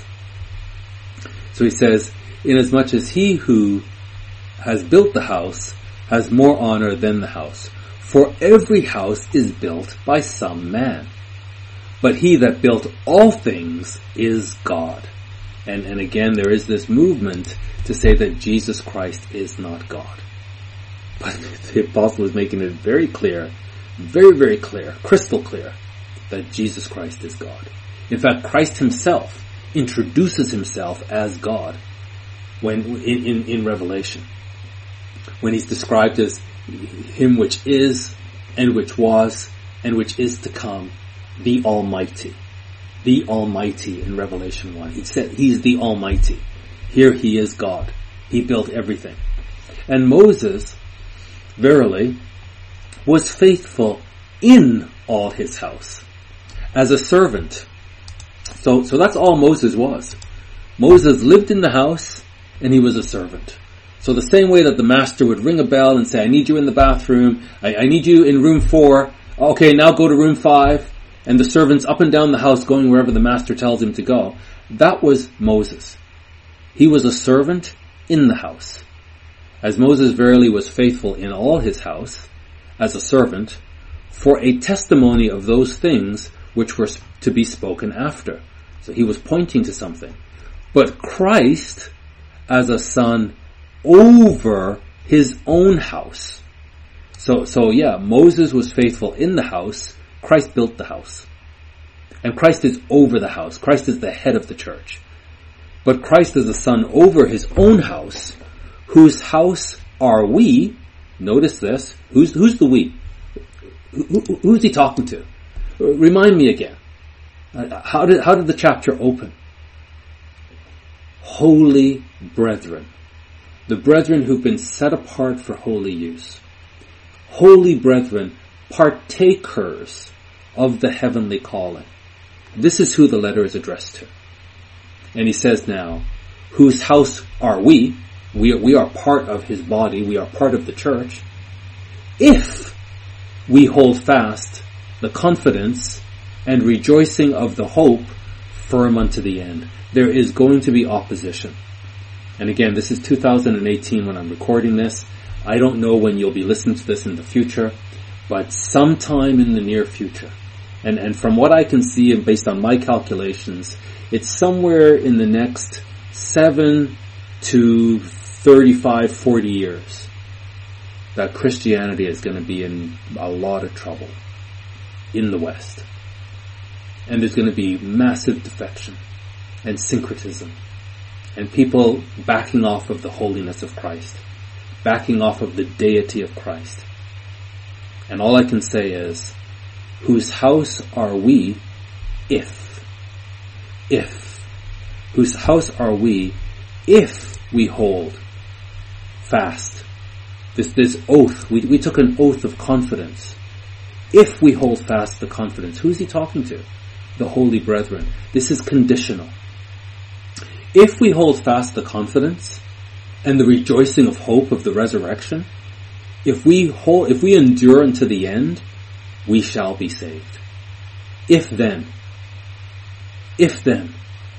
So he says, inasmuch as he who has built the house has more honor than the house. For every house is built by some man. But he that built all things is God. And, and again, there is this movement to say that Jesus Christ is not God. But the apostle is making it very clear, very, very clear, crystal clear, that Jesus Christ is God. In fact, Christ himself introduces himself as God when in, in, in Revelation, when he's described as him which is, and which was, and which is to come, the Almighty. The Almighty in Revelation one. He said he's the Almighty. Here he is God. He built everything. And Moses, verily, was faithful in all his house, as a servant. So, so that's all Moses was. Moses lived in the house, and he was a servant. So the same way that the master would ring a bell and say, I need you in the bathroom, I, I need you in room four, okay, now go to room five, and the servant's up and down the house going wherever the master tells him to go. That was Moses. He was a servant in the house. As Moses verily was faithful in all his house, as a servant, for a testimony of those things which were to be spoken after. So he was pointing to something. But Christ, as a son over his own house. So, so yeah, Moses was faithful in the house. Christ built the house. And Christ is over the house. Christ is the head of the church. But Christ is a son over his own house, whose house are we. Notice this. Who's, who's the we? Who, who, who's he talking to? Remind me again. Uh, how did, how did the chapter open? Holy brethren. The brethren who've been set apart for holy use. Holy brethren, partakers of the heavenly calling. This is who the letter is addressed to. And he says now, whose house are we? We are, we are part of his body. We are part of the church. If we hold fast the confidence and rejoicing of the hope firm unto the end. There is going to be opposition. And again, this is two thousand eighteen when I'm recording this. I don't know when you'll be listening to this in the future, but sometime in the near future. And, and from what I can see, and based on my calculations, it's somewhere in the next seven to thirty-five, forty years that Christianity is going to be in a lot of trouble in the West. And there's going to be massive defection and syncretism and people backing off of the holiness of Christ, backing off of the deity of Christ. And all I can say is, whose house are we if, if, whose house are we if we hold fast this, this oath? We, we took an oath of confidence. If we hold fast the confidence, who's he talking to? The holy brethren. This is conditional. If we hold fast the confidence and the rejoicing of hope of the resurrection, if we hold, if we endure unto the end, we shall be saved. If then, if then,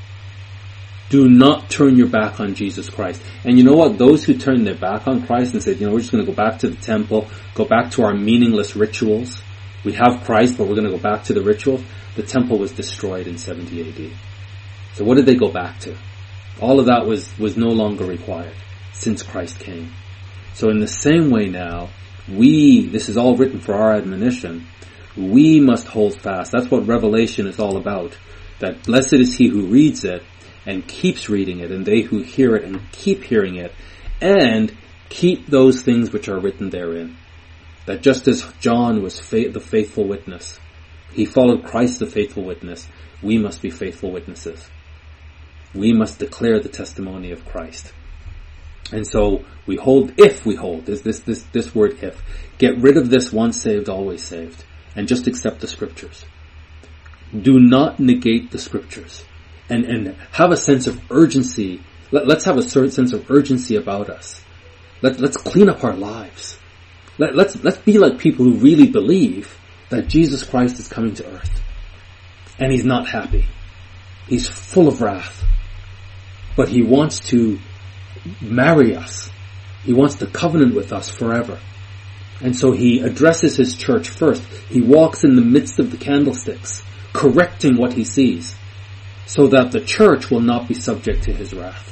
do not turn your back on Jesus Christ. And you know what? Those who turn their back on Christ and said, you know, we're just going to go back to the temple, go back to our meaningless rituals. We have Christ, but we're going to go back to the rituals. The temple was destroyed in seventy A D. So what did they go back to? All of that was, was no longer required since Christ came. So in the same way now, we, this is all written for our admonition, we must hold fast. That's what Revelation is all about. That blessed is he who reads it and keeps reading it, and they who hear it and keep hearing it, and keep those things which are written therein. That just as John was fa- the faithful witness, he followed Christ the faithful witness, we must be faithful witnesses. We must declare the testimony of Christ. And so we hold, if we hold, this, this, this, this word if, get rid of this once saved, always saved, and just accept the scriptures. Do not negate the scriptures. And, and have a sense of urgency. Let, let's have a certain sense of urgency about us. Let, let's clean up our lives. Let, let's, let's be like people who really believe that Jesus Christ is coming to earth. And he's not happy. He's full of wrath. But he wants to marry us. He wants to covenant with us forever. And so he addresses his church first. He walks in the midst of the candlesticks, correcting what he sees, so that the church will not be subject to his wrath.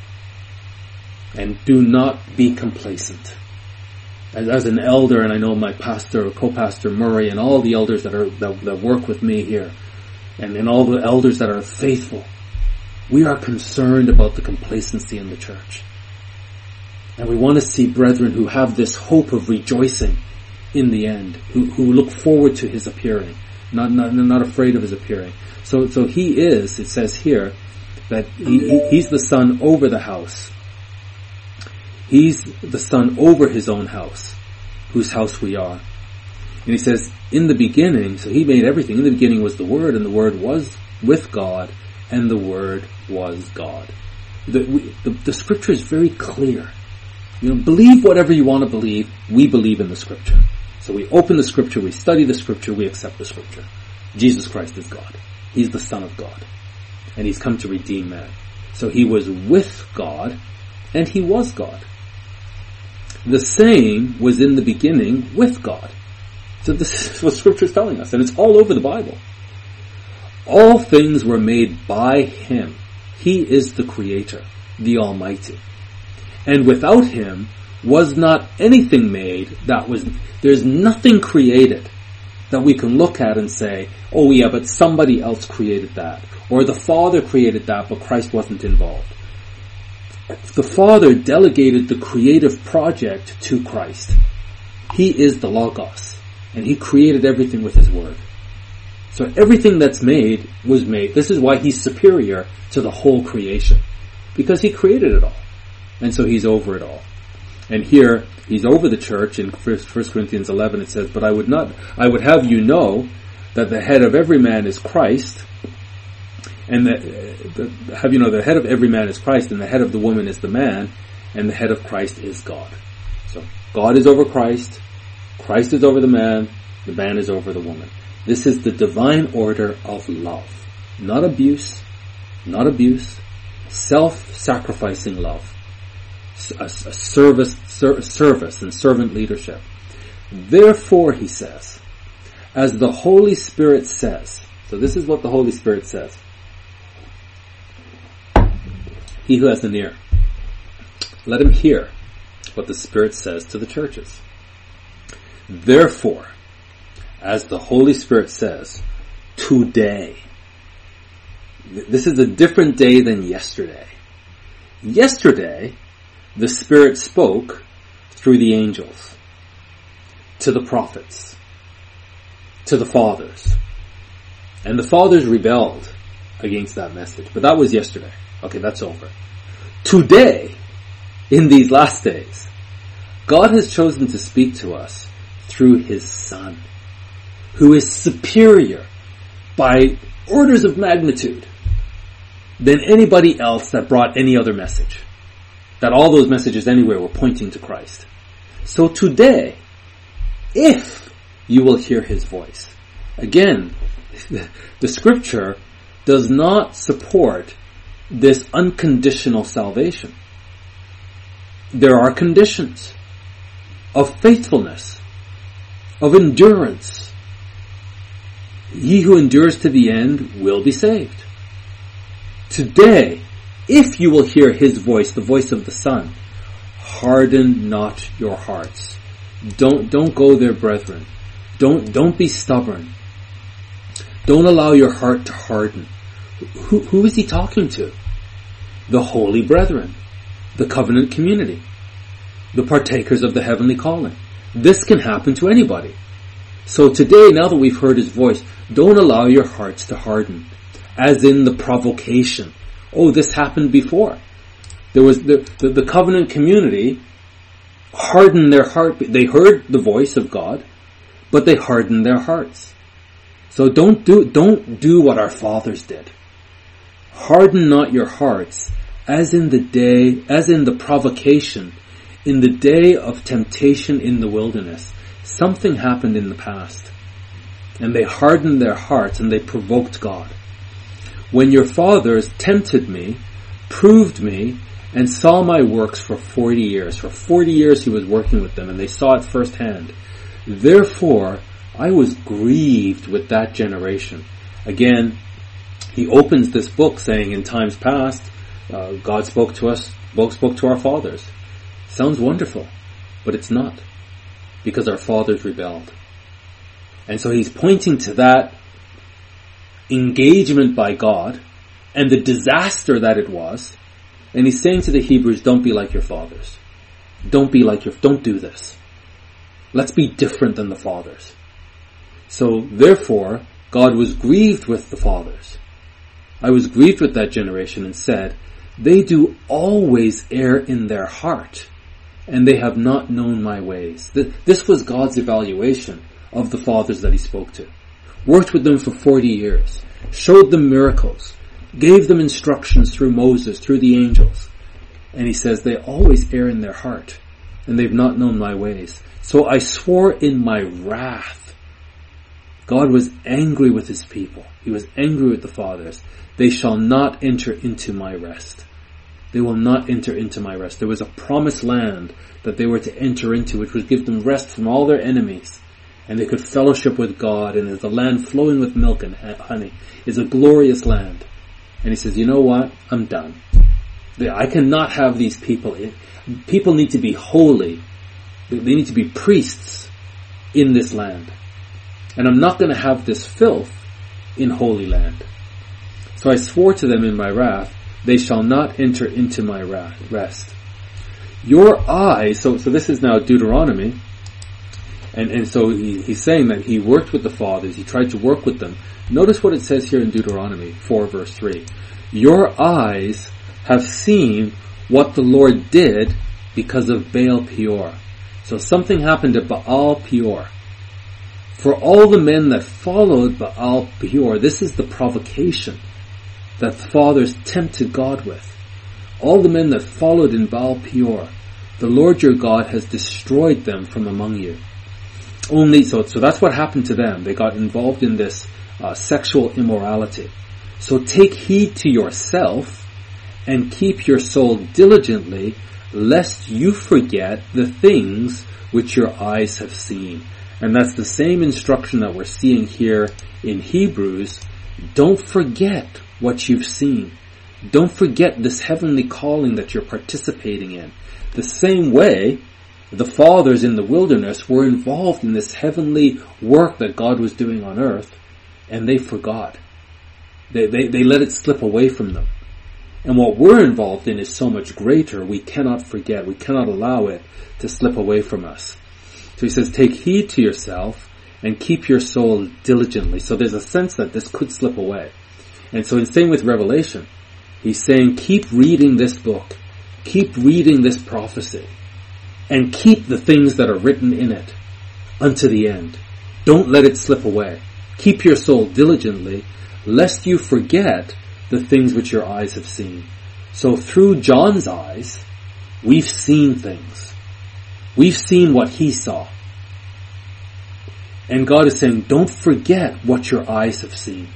And do not be complacent. As, as an elder, and I know my pastor, co-pastor Murray, and all the elders that are that, that work with me here, and, and all the elders that are faithful, we are concerned about the complacency in the church. And we want to see brethren who have this hope of rejoicing in the end, who, who look forward to his appearing, not, not, not afraid of his appearing. So, so he is, it says here, that he, he, he's the son over the house. He's the son over his own house, whose house we are. And he says, in the beginning, so he made everything. In the beginning was the Word, and the Word was with God, and the Word was God. The, we, the, the Scripture is very clear. You know, believe whatever you want to believe. We believe in the Scripture. So we open the Scripture, we study the Scripture, we accept the Scripture. Jesus Christ is God. He's the Son of God. And he's come to redeem man. So he was with God, and he was God. The same was in the beginning with God. So this is what Scripture is telling us, and it's all over the Bible. All things were made by him. He is the Creator, the Almighty. And without him was not anything made that was, there's nothing created that we can look at and say, oh yeah, but somebody else created that. Or the Father created that, but Christ wasn't involved. The Father delegated the creative project to Christ. He is the Logos, and he created everything with his word. So everything that's made was made. This is why he's superior to the whole creation, because he created it all. And so he's over it all. And here, he's over the church. In First Corinthians eleven it says, but I would not, I would have you know that the head of every man is Christ, and that, the, have you know, the head of every man is Christ, and the head of the woman is the man, and the head of Christ is God. So God is over Christ, Christ is over the man, the man is over the woman. This is the divine order of love. Not abuse, not abuse, self-sacrificing love, a, a service, ser, service and servant leadership. Therefore, he says, as the Holy Spirit says, so this is what the Holy Spirit says. He who has an ear, let him hear what the Spirit says to the churches. Therefore, as the Holy Spirit says, today, this is a different day than yesterday. Yesterday, the Spirit spoke through the angels, to the prophets, to the fathers. And the fathers rebelled against that message. But that was yesterday. Okay, that's over. Today, in these last days, God has chosen to speak to us through His Son, who is superior by orders of magnitude than anybody else that brought any other message. That all those messages anywhere were pointing to Christ. So today, if you will hear His voice, again, the scripture does not support this unconditional salvation. There are conditions of faithfulness, of endurance. He who endures to the end will be saved. Today, if you will hear His voice, the voice of the Son, harden not your hearts. Don't, don't go there, brethren. Don't, don't be stubborn. Don't allow your heart to harden. Who, who is He talking to? The holy brethren, the covenant community, the partakers of the heavenly calling. This can happen to anybody. So today, now that we've heard His voice, don't allow your hearts to harden. As in the provocation. Oh, this happened before. There was the, the, the covenant community hardened their heart. They heard the voice of God, but they hardened their hearts. So don't do, don't do what our fathers did. Harden not your hearts as in the day, as in the provocation, in the day of temptation in the wilderness. Something happened in the past. And they hardened their hearts and they provoked God. When your fathers tempted me, proved me, and saw my works for forty years. For forty years He was working with them and they saw it firsthand. Therefore, I was grieved with that generation. Again, He opens this book saying in times past, uh, God spoke to us, God spoke to our fathers. Sounds wonderful, but it's not. Because our fathers rebelled. And so He's pointing to that engagement by God and the disaster that it was. And He's saying to the Hebrews, don't be like your fathers. Don't be like your, don't do this. Let's be different than the fathers. So therefore, God was grieved with the fathers. I was grieved with that generation and said, they do always err in their heart, and they have not known my ways. This was God's evaluation of the fathers that He spoke to. Worked with them for forty years, showed them miracles, gave them instructions through Moses, through the angels. And He says, they always err in their heart, and they've not known my ways. So I swore in my wrath. God was angry with His people. He was angry with the fathers. They shall not enter into my rest. They will not enter into my rest. There was a promised land that they were to enter into, which would give them rest from all their enemies. And they could fellowship with God, and it's a land flowing with milk and honey. It's a glorious land. And He says, you know what? I'm done. I cannot have these people. People need to be holy. They need to be priests in this land. And I'm not going to have this filth in holy land. So I swore to them in my wrath, they shall not enter into my rest. Your eyes, so, so this is now Deuteronomy, and, and so he, he's saying that he worked with the fathers, he tried to work with them. Notice what it says here in Deuteronomy four verse three. Your eyes have seen what the Lord did because of Baal Peor. So something happened at Baal Peor. For all the men that followed Baal Peor, this is the provocation that the fathers tempted God with. All the men that followed in Baal Peor, the Lord your God has destroyed them from among you. Only so, so that's what happened to them. They got involved in this uh, sexual immorality. So take heed to yourself and keep your soul diligently, lest you forget the things which your eyes have seen. And that's the same instruction that we're seeing here in Hebrews. Don't forget what you've seen. Don't forget this heavenly calling that you're participating in. The same way the fathers in the wilderness were involved in this heavenly work that God was doing on earth, and they forgot. They, they, they let it slip away from them. And what we're involved in is so much greater, we cannot forget. We cannot allow it to slip away from us. So he says, take heed to yourself and keep your soul diligently. So there's a sense that this could slip away. And so in same with Revelation, he's saying, keep reading this book. Keep reading this prophecy. And keep the things that are written in it unto the end. Don't let it slip away. Keep your soul diligently, lest you forget the things which your eyes have seen. So through John's eyes, we've seen things. We've seen what he saw. And God is saying, don't forget what your eyes have seen.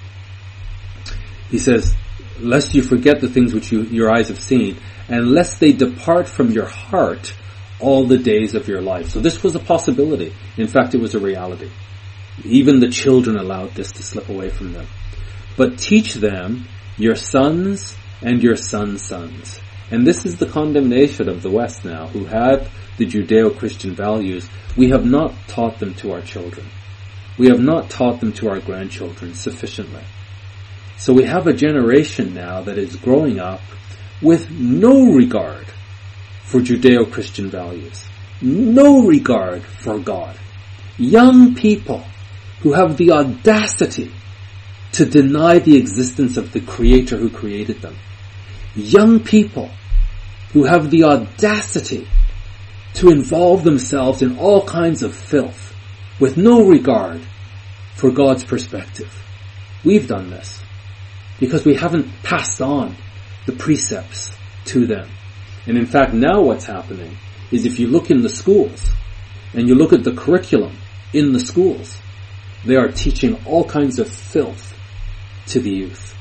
He says, lest you forget the things which you, your eyes have seen, and lest they depart from your heart all the days of your life. So this was a possibility. In fact, it was a reality. Even the children allowed this to slip away from them. But teach them, your sons and your sons' sons. And this is the condemnation of the West now, who have the Judeo-Christian values. We have not taught them to our children. We have not taught them to our grandchildren sufficiently. So we have a generation now that is growing up with no regard for Judeo-Christian values. No regard for God. Young people who have the audacity to deny the existence of the Creator who created them. Young people who have the audacity to involve themselves in all kinds of filth with no regard for God's perspective. We've done this because we haven't passed on the precepts to them. And in fact, now what's happening is if you look in the schools and you look at the curriculum in the schools, they are teaching all kinds of filth to the youth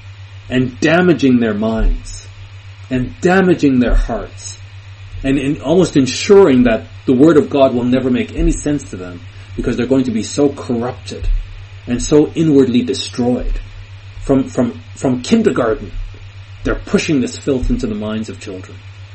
and damaging their minds and damaging their hearts and in almost ensuring that the Word of God will never make any sense to them because they're going to be so corrupted and so inwardly destroyed. From, from, from kindergarten, they're pushing this filth into the minds of children.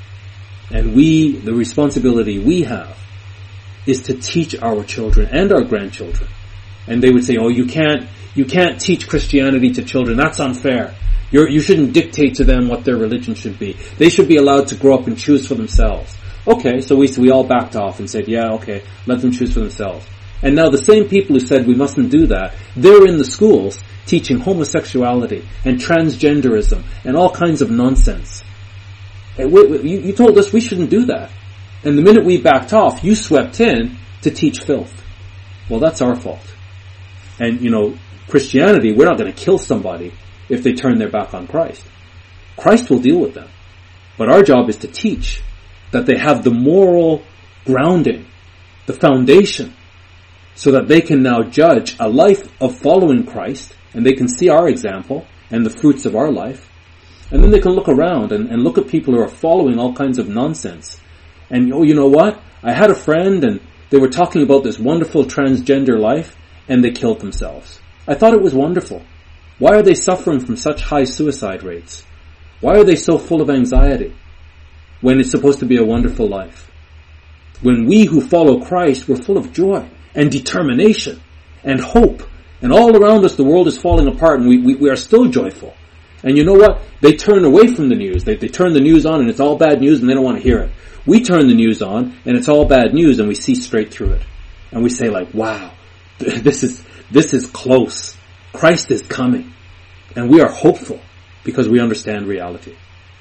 And we, the responsibility we have is to teach our children and our grandchildren. And they would say, oh, you can't, you can't teach Christianity to children. That's unfair. You're, you shouldn't dictate to them what their religion should be. They should be allowed to grow up and choose for themselves. Okay, so we, so we all backed off and said, yeah, okay, let them choose for themselves. And now the same people who said we mustn't do that, they're in the schools teaching homosexuality and transgenderism and all kinds of nonsense. Hey, wait, wait, you, you told us we shouldn't do that. And the minute we backed off, you swept in to teach filth. Well, that's our fault. And, you know, Christianity, we're not going to kill somebody if they turn their back on Christ. Christ will deal with them. But our job is to teach that they have the moral grounding, the foundation, so that they can now judge a life of following Christ, and they can see our example and the fruits of our life. And then they can look around and, and look at people who are following all kinds of nonsense. And, oh, you know what? I had a friend and they were talking about this wonderful transgender life and they killed themselves. I thought it was wonderful. Why are they suffering from such high suicide rates? Why are they so full of anxiety when it's supposed to be a wonderful life? When we who follow Christ, we're full of joy and determination and hope. And all around us the world is falling apart and we, we, we are still joyful. And you know what? They turn away from the news. They, they turn the news on and it's all bad news and they don't want to hear it. We turn the news on and it's all bad news and we see straight through it. And we say like, wow, this is, this is close. Christ is coming. And we are hopeful because we understand reality.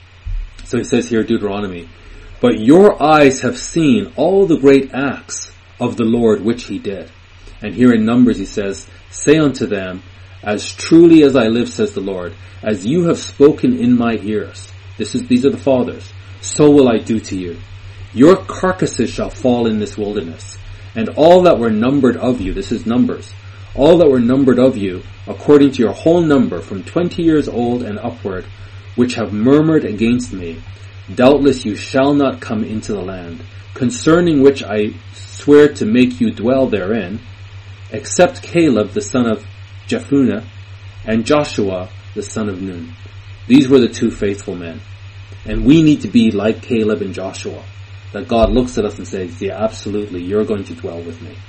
So he says here, Deuteronomy, but your eyes have seen all the great acts of the Lord which he did. And here in Numbers he says, say unto them, as truly as I live, says the Lord, as you have spoken in my ears, this is, these are the fathers, so will I do to you. Your carcasses shall fall in this wilderness, and all that were numbered of you, this is Numbers, all that were numbered of you, according to your whole number, from twenty years old and upward, which have murmured against me, doubtless you shall not come into the land, concerning which I swear to make you dwell therein, except Caleb the son of Jephunneh, and Joshua the son of Nun. These were the two faithful men. And we need to be like Caleb and Joshua, that God looks at us and says, yeah, absolutely, you're going to dwell with me.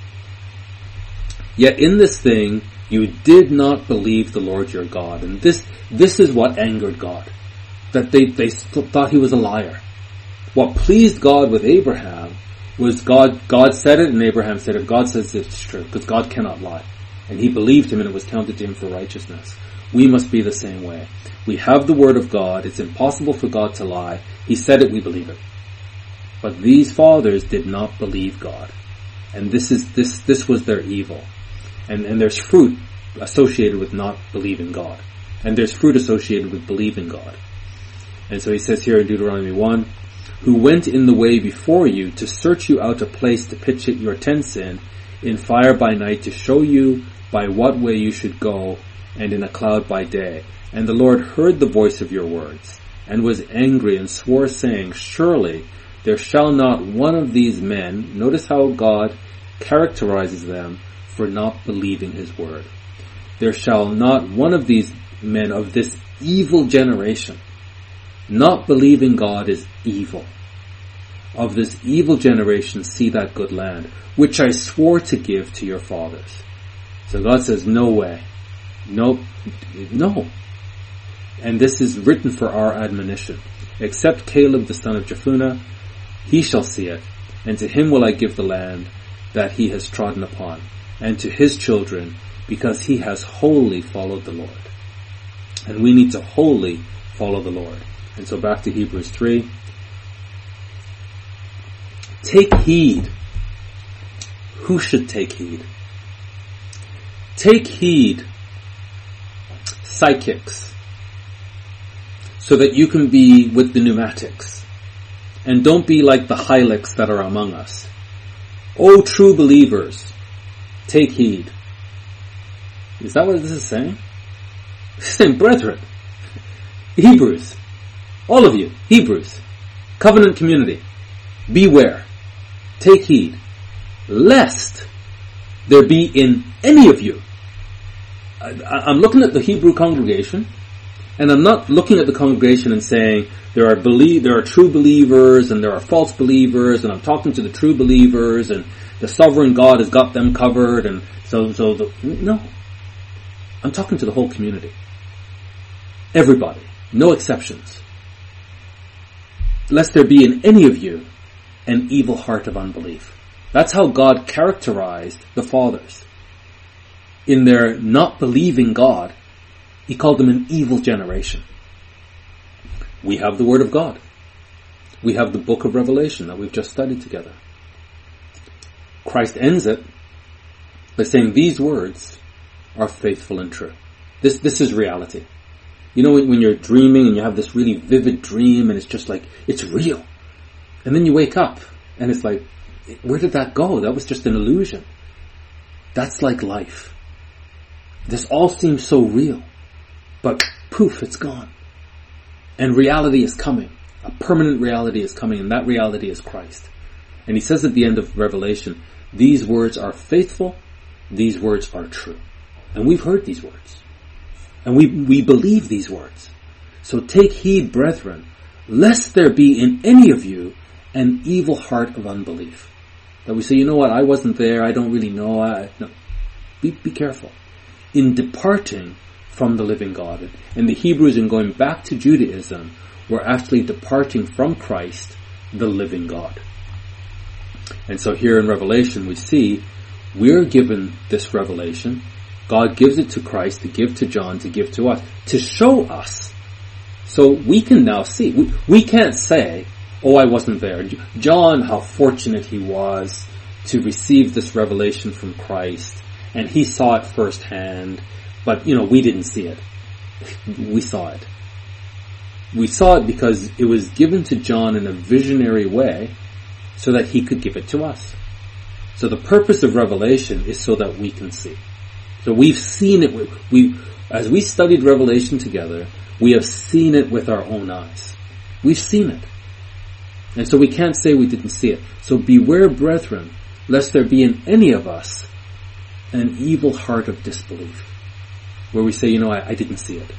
Yet in this thing, you did not believe the Lord your God. And this, this is what angered God. That they, they thought he was a liar. What pleased God with Abraham was God, God said it and Abraham said it. God says it's true, because God cannot lie. And he believed him and it was counted to him for righteousness. We must be the same way. We have the word of God. It's impossible for God to lie. He said it, we believe it. But these fathers did not believe God. And this is, this, this was their evil. And, and there's fruit associated with not believing God. And there's fruit associated with believing God. And so he says here in Deuteronomy one, who went in the way before you to search you out a place to pitch it your tents in, in fire by night to show you by what way you should go, and in a cloud by day. And the Lord heard the voice of your words, and was angry and swore, saying, surely there shall not one of these men, notice how God characterizes them for not believing his word. There shall not one of these men of this evil generation, not believing God is evil, of this evil generation see that good land, which I swore to give to your fathers. So God says, no way. No, no. And this is written for our admonition. Except Caleb the son of Jephunneh, he shall see it, and to him will I give the land that he has trodden upon, and to his children, because he has wholly followed the Lord. And we need to wholly follow the Lord. And so back to Hebrews three. Take heed. Who should take heed? Take heed, psychics, so that you can be with the pneumatics. And don't be like the hylics that are among us. O true believers, take heed. Is that what this is saying? It's saying, brethren, Hebrews, all of you, Hebrews, covenant community, beware, take heed, lest there be in any of you. I, I'm looking at the Hebrew congregation, and I'm not looking at the congregation and saying there are believe there are true believers and there are false believers, and I'm talking to the true believers, and the sovereign God has got them covered, and so so the, no. I'm talking to the whole community. Everybody, no exceptions. Lest there be in any of you an evil heart of unbelief. That's how God characterized the fathers. In their not believing God, he called them an evil generation. We have the Word of God. We have the book of Revelation that we've just studied together. Christ ends it by saying these words are faithful and true. This this is reality. You know, when, when you're dreaming and you have this really vivid dream and it's just like, it's real. And then you wake up and it's like, where did that go? That was just an illusion. That's like life. This all seems so real, but poof, it's gone. And reality is coming. A permanent reality is coming, and that reality is Christ. And he says at the end of Revelation, these words are faithful, these words are true. And we've heard these words. And we, we believe these words. So take heed, brethren, lest there be in any of you an evil heart of unbelief. That we say, you know what, I wasn't there, I don't really know. I, no. Be, be careful. In departing from the living God. And the Hebrews, in going back to Judaism, were actually departing from Christ, the living God. And so here in Revelation we see we're given this revelation. God gives it to Christ to give to John, to give to us, to show us. So we can now see. We, we can't say, oh, I wasn't there. John, how fortunate he was to receive this revelation from Christ, and he saw it firsthand, but, you know, we didn't see it. We saw it. We saw it because it was given to John in a visionary way so that he could give it to us. So the purpose of revelation is so that we can see. So we've seen it. We, we, as we studied Revelation together, we have seen it with our own eyes. We've seen it. And so we can't say we didn't see it. So beware, brethren, lest there be in any of us an evil heart of disbelief, where we say, you know, I, I didn't see it.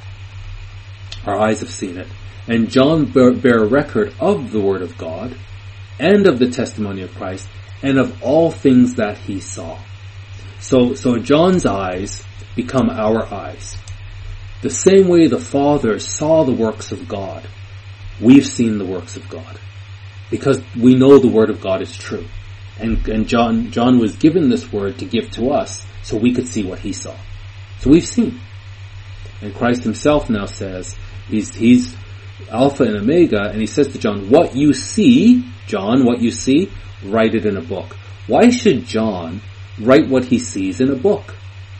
Our eyes have seen it. And John bear, bear record of the Word of God, and of the testimony of Christ, and of all things that he saw. So, so John's eyes become our eyes. The same way the Father saw the works of God, we've seen the works of God. Because we know the Word of God is true. And, and John, John was given this Word to give to us so we could see what he saw. So we've seen. And Christ himself now says, he's, he's Alpha and Omega, and he says to John, what you see, John, what you see, write it in a book. Why should John write what he sees in a book?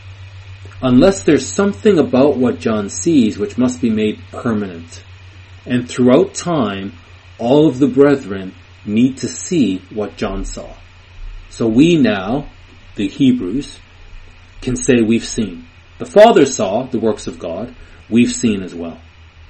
Unless there's something about what John sees which must be made permanent. And throughout time, all of the brethren need to see what John saw. So we now, the Hebrews, can say we've seen. The Father saw the works of God, we've seen as well.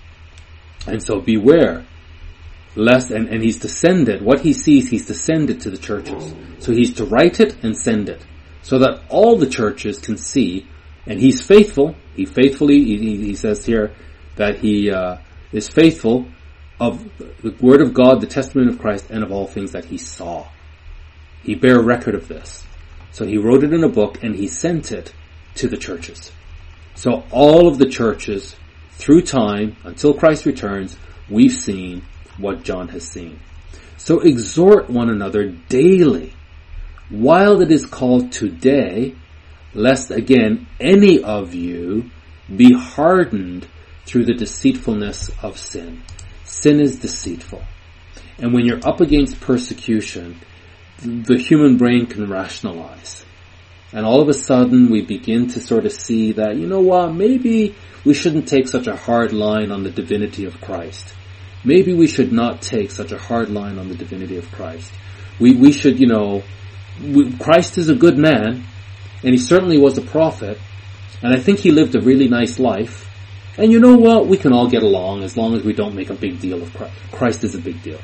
And so beware, lest, and, and he's to send it, what he sees, he's to send it to the churches. So he's to write it and send it, so that all the churches can see, and he's faithful, he faithfully, he, he says here, that he uh, is faithful of the Word of God, the testimony of Christ, and of all things that he saw. He bare record of this. So he wrote it in a book, and he sent it to the churches. So all of the churches, through time, until Christ returns, we've seen what John has seen. So exhort one another daily, while it is called today, lest again any of you be hardened through the deceitfulness of sin. Sin is deceitful. And when you're up against persecution, the human brain can rationalize. And all of a sudden we begin to sort of see that, you know what, maybe we shouldn't take such a hard line on the divinity of Christ. Maybe we should not take such a hard line on the divinity of Christ. We we should, you know, we, Christ is a good man, and he certainly was a prophet, and I think he lived a really nice life. And you know what? We can all get along as long as we don't make a big deal of Christ. Christ is a big deal.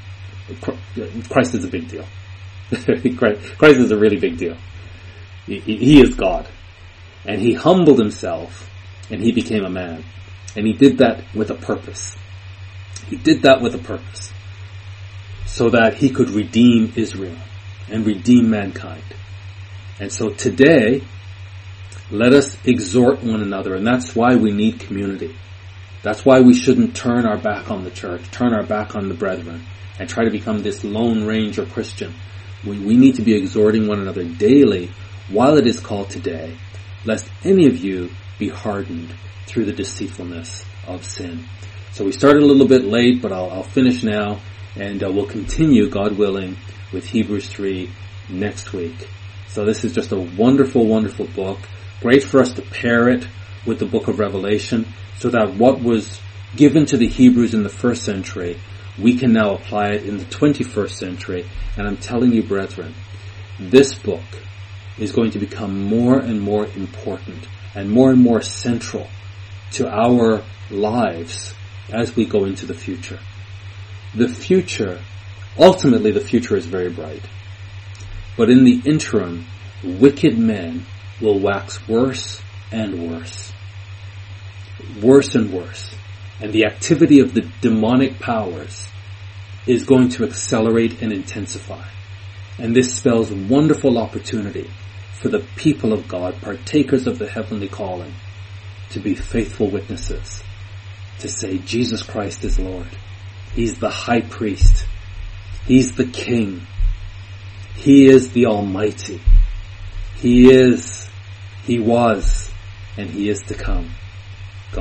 Christ is a big deal. Christ is a really big deal. He, he is God. And he humbled himself, and he became a man. And he did that with a purpose. He did that with a purpose. So that he could redeem Israel and redeem mankind. And so today, let us exhort one another, and that's why we need community. That's why we shouldn't turn our back on the church, turn our back on the brethren, and try to become this Lone Ranger Christian. We, we need to be exhorting one another daily, while it is called today, lest any of you be hardened through the deceitfulness of sin. So we started a little bit late, but I'll, I'll finish now, and uh, we'll continue, God willing, with Hebrews three next week. So this is just a wonderful, wonderful book. Great for us to pair it with the book of Revelation, so that what was given to the Hebrews in the first century, we can now apply it in the twenty-first century. And I'm telling you, brethren, this book is going to become more and more important and more and more central to our lives as we go into the future. The future, ultimately the future is very bright. But in the interim, wicked men will wax worse and worse. Worse and worse. And the activity of the demonic powers is going to accelerate and intensify. And this spells wonderful opportunity for the people of God, partakers of the heavenly calling, to be faithful witnesses, to say Jesus Christ is Lord. He's the high priest. He's the king. He is the Almighty. He is, He was, and He is to come.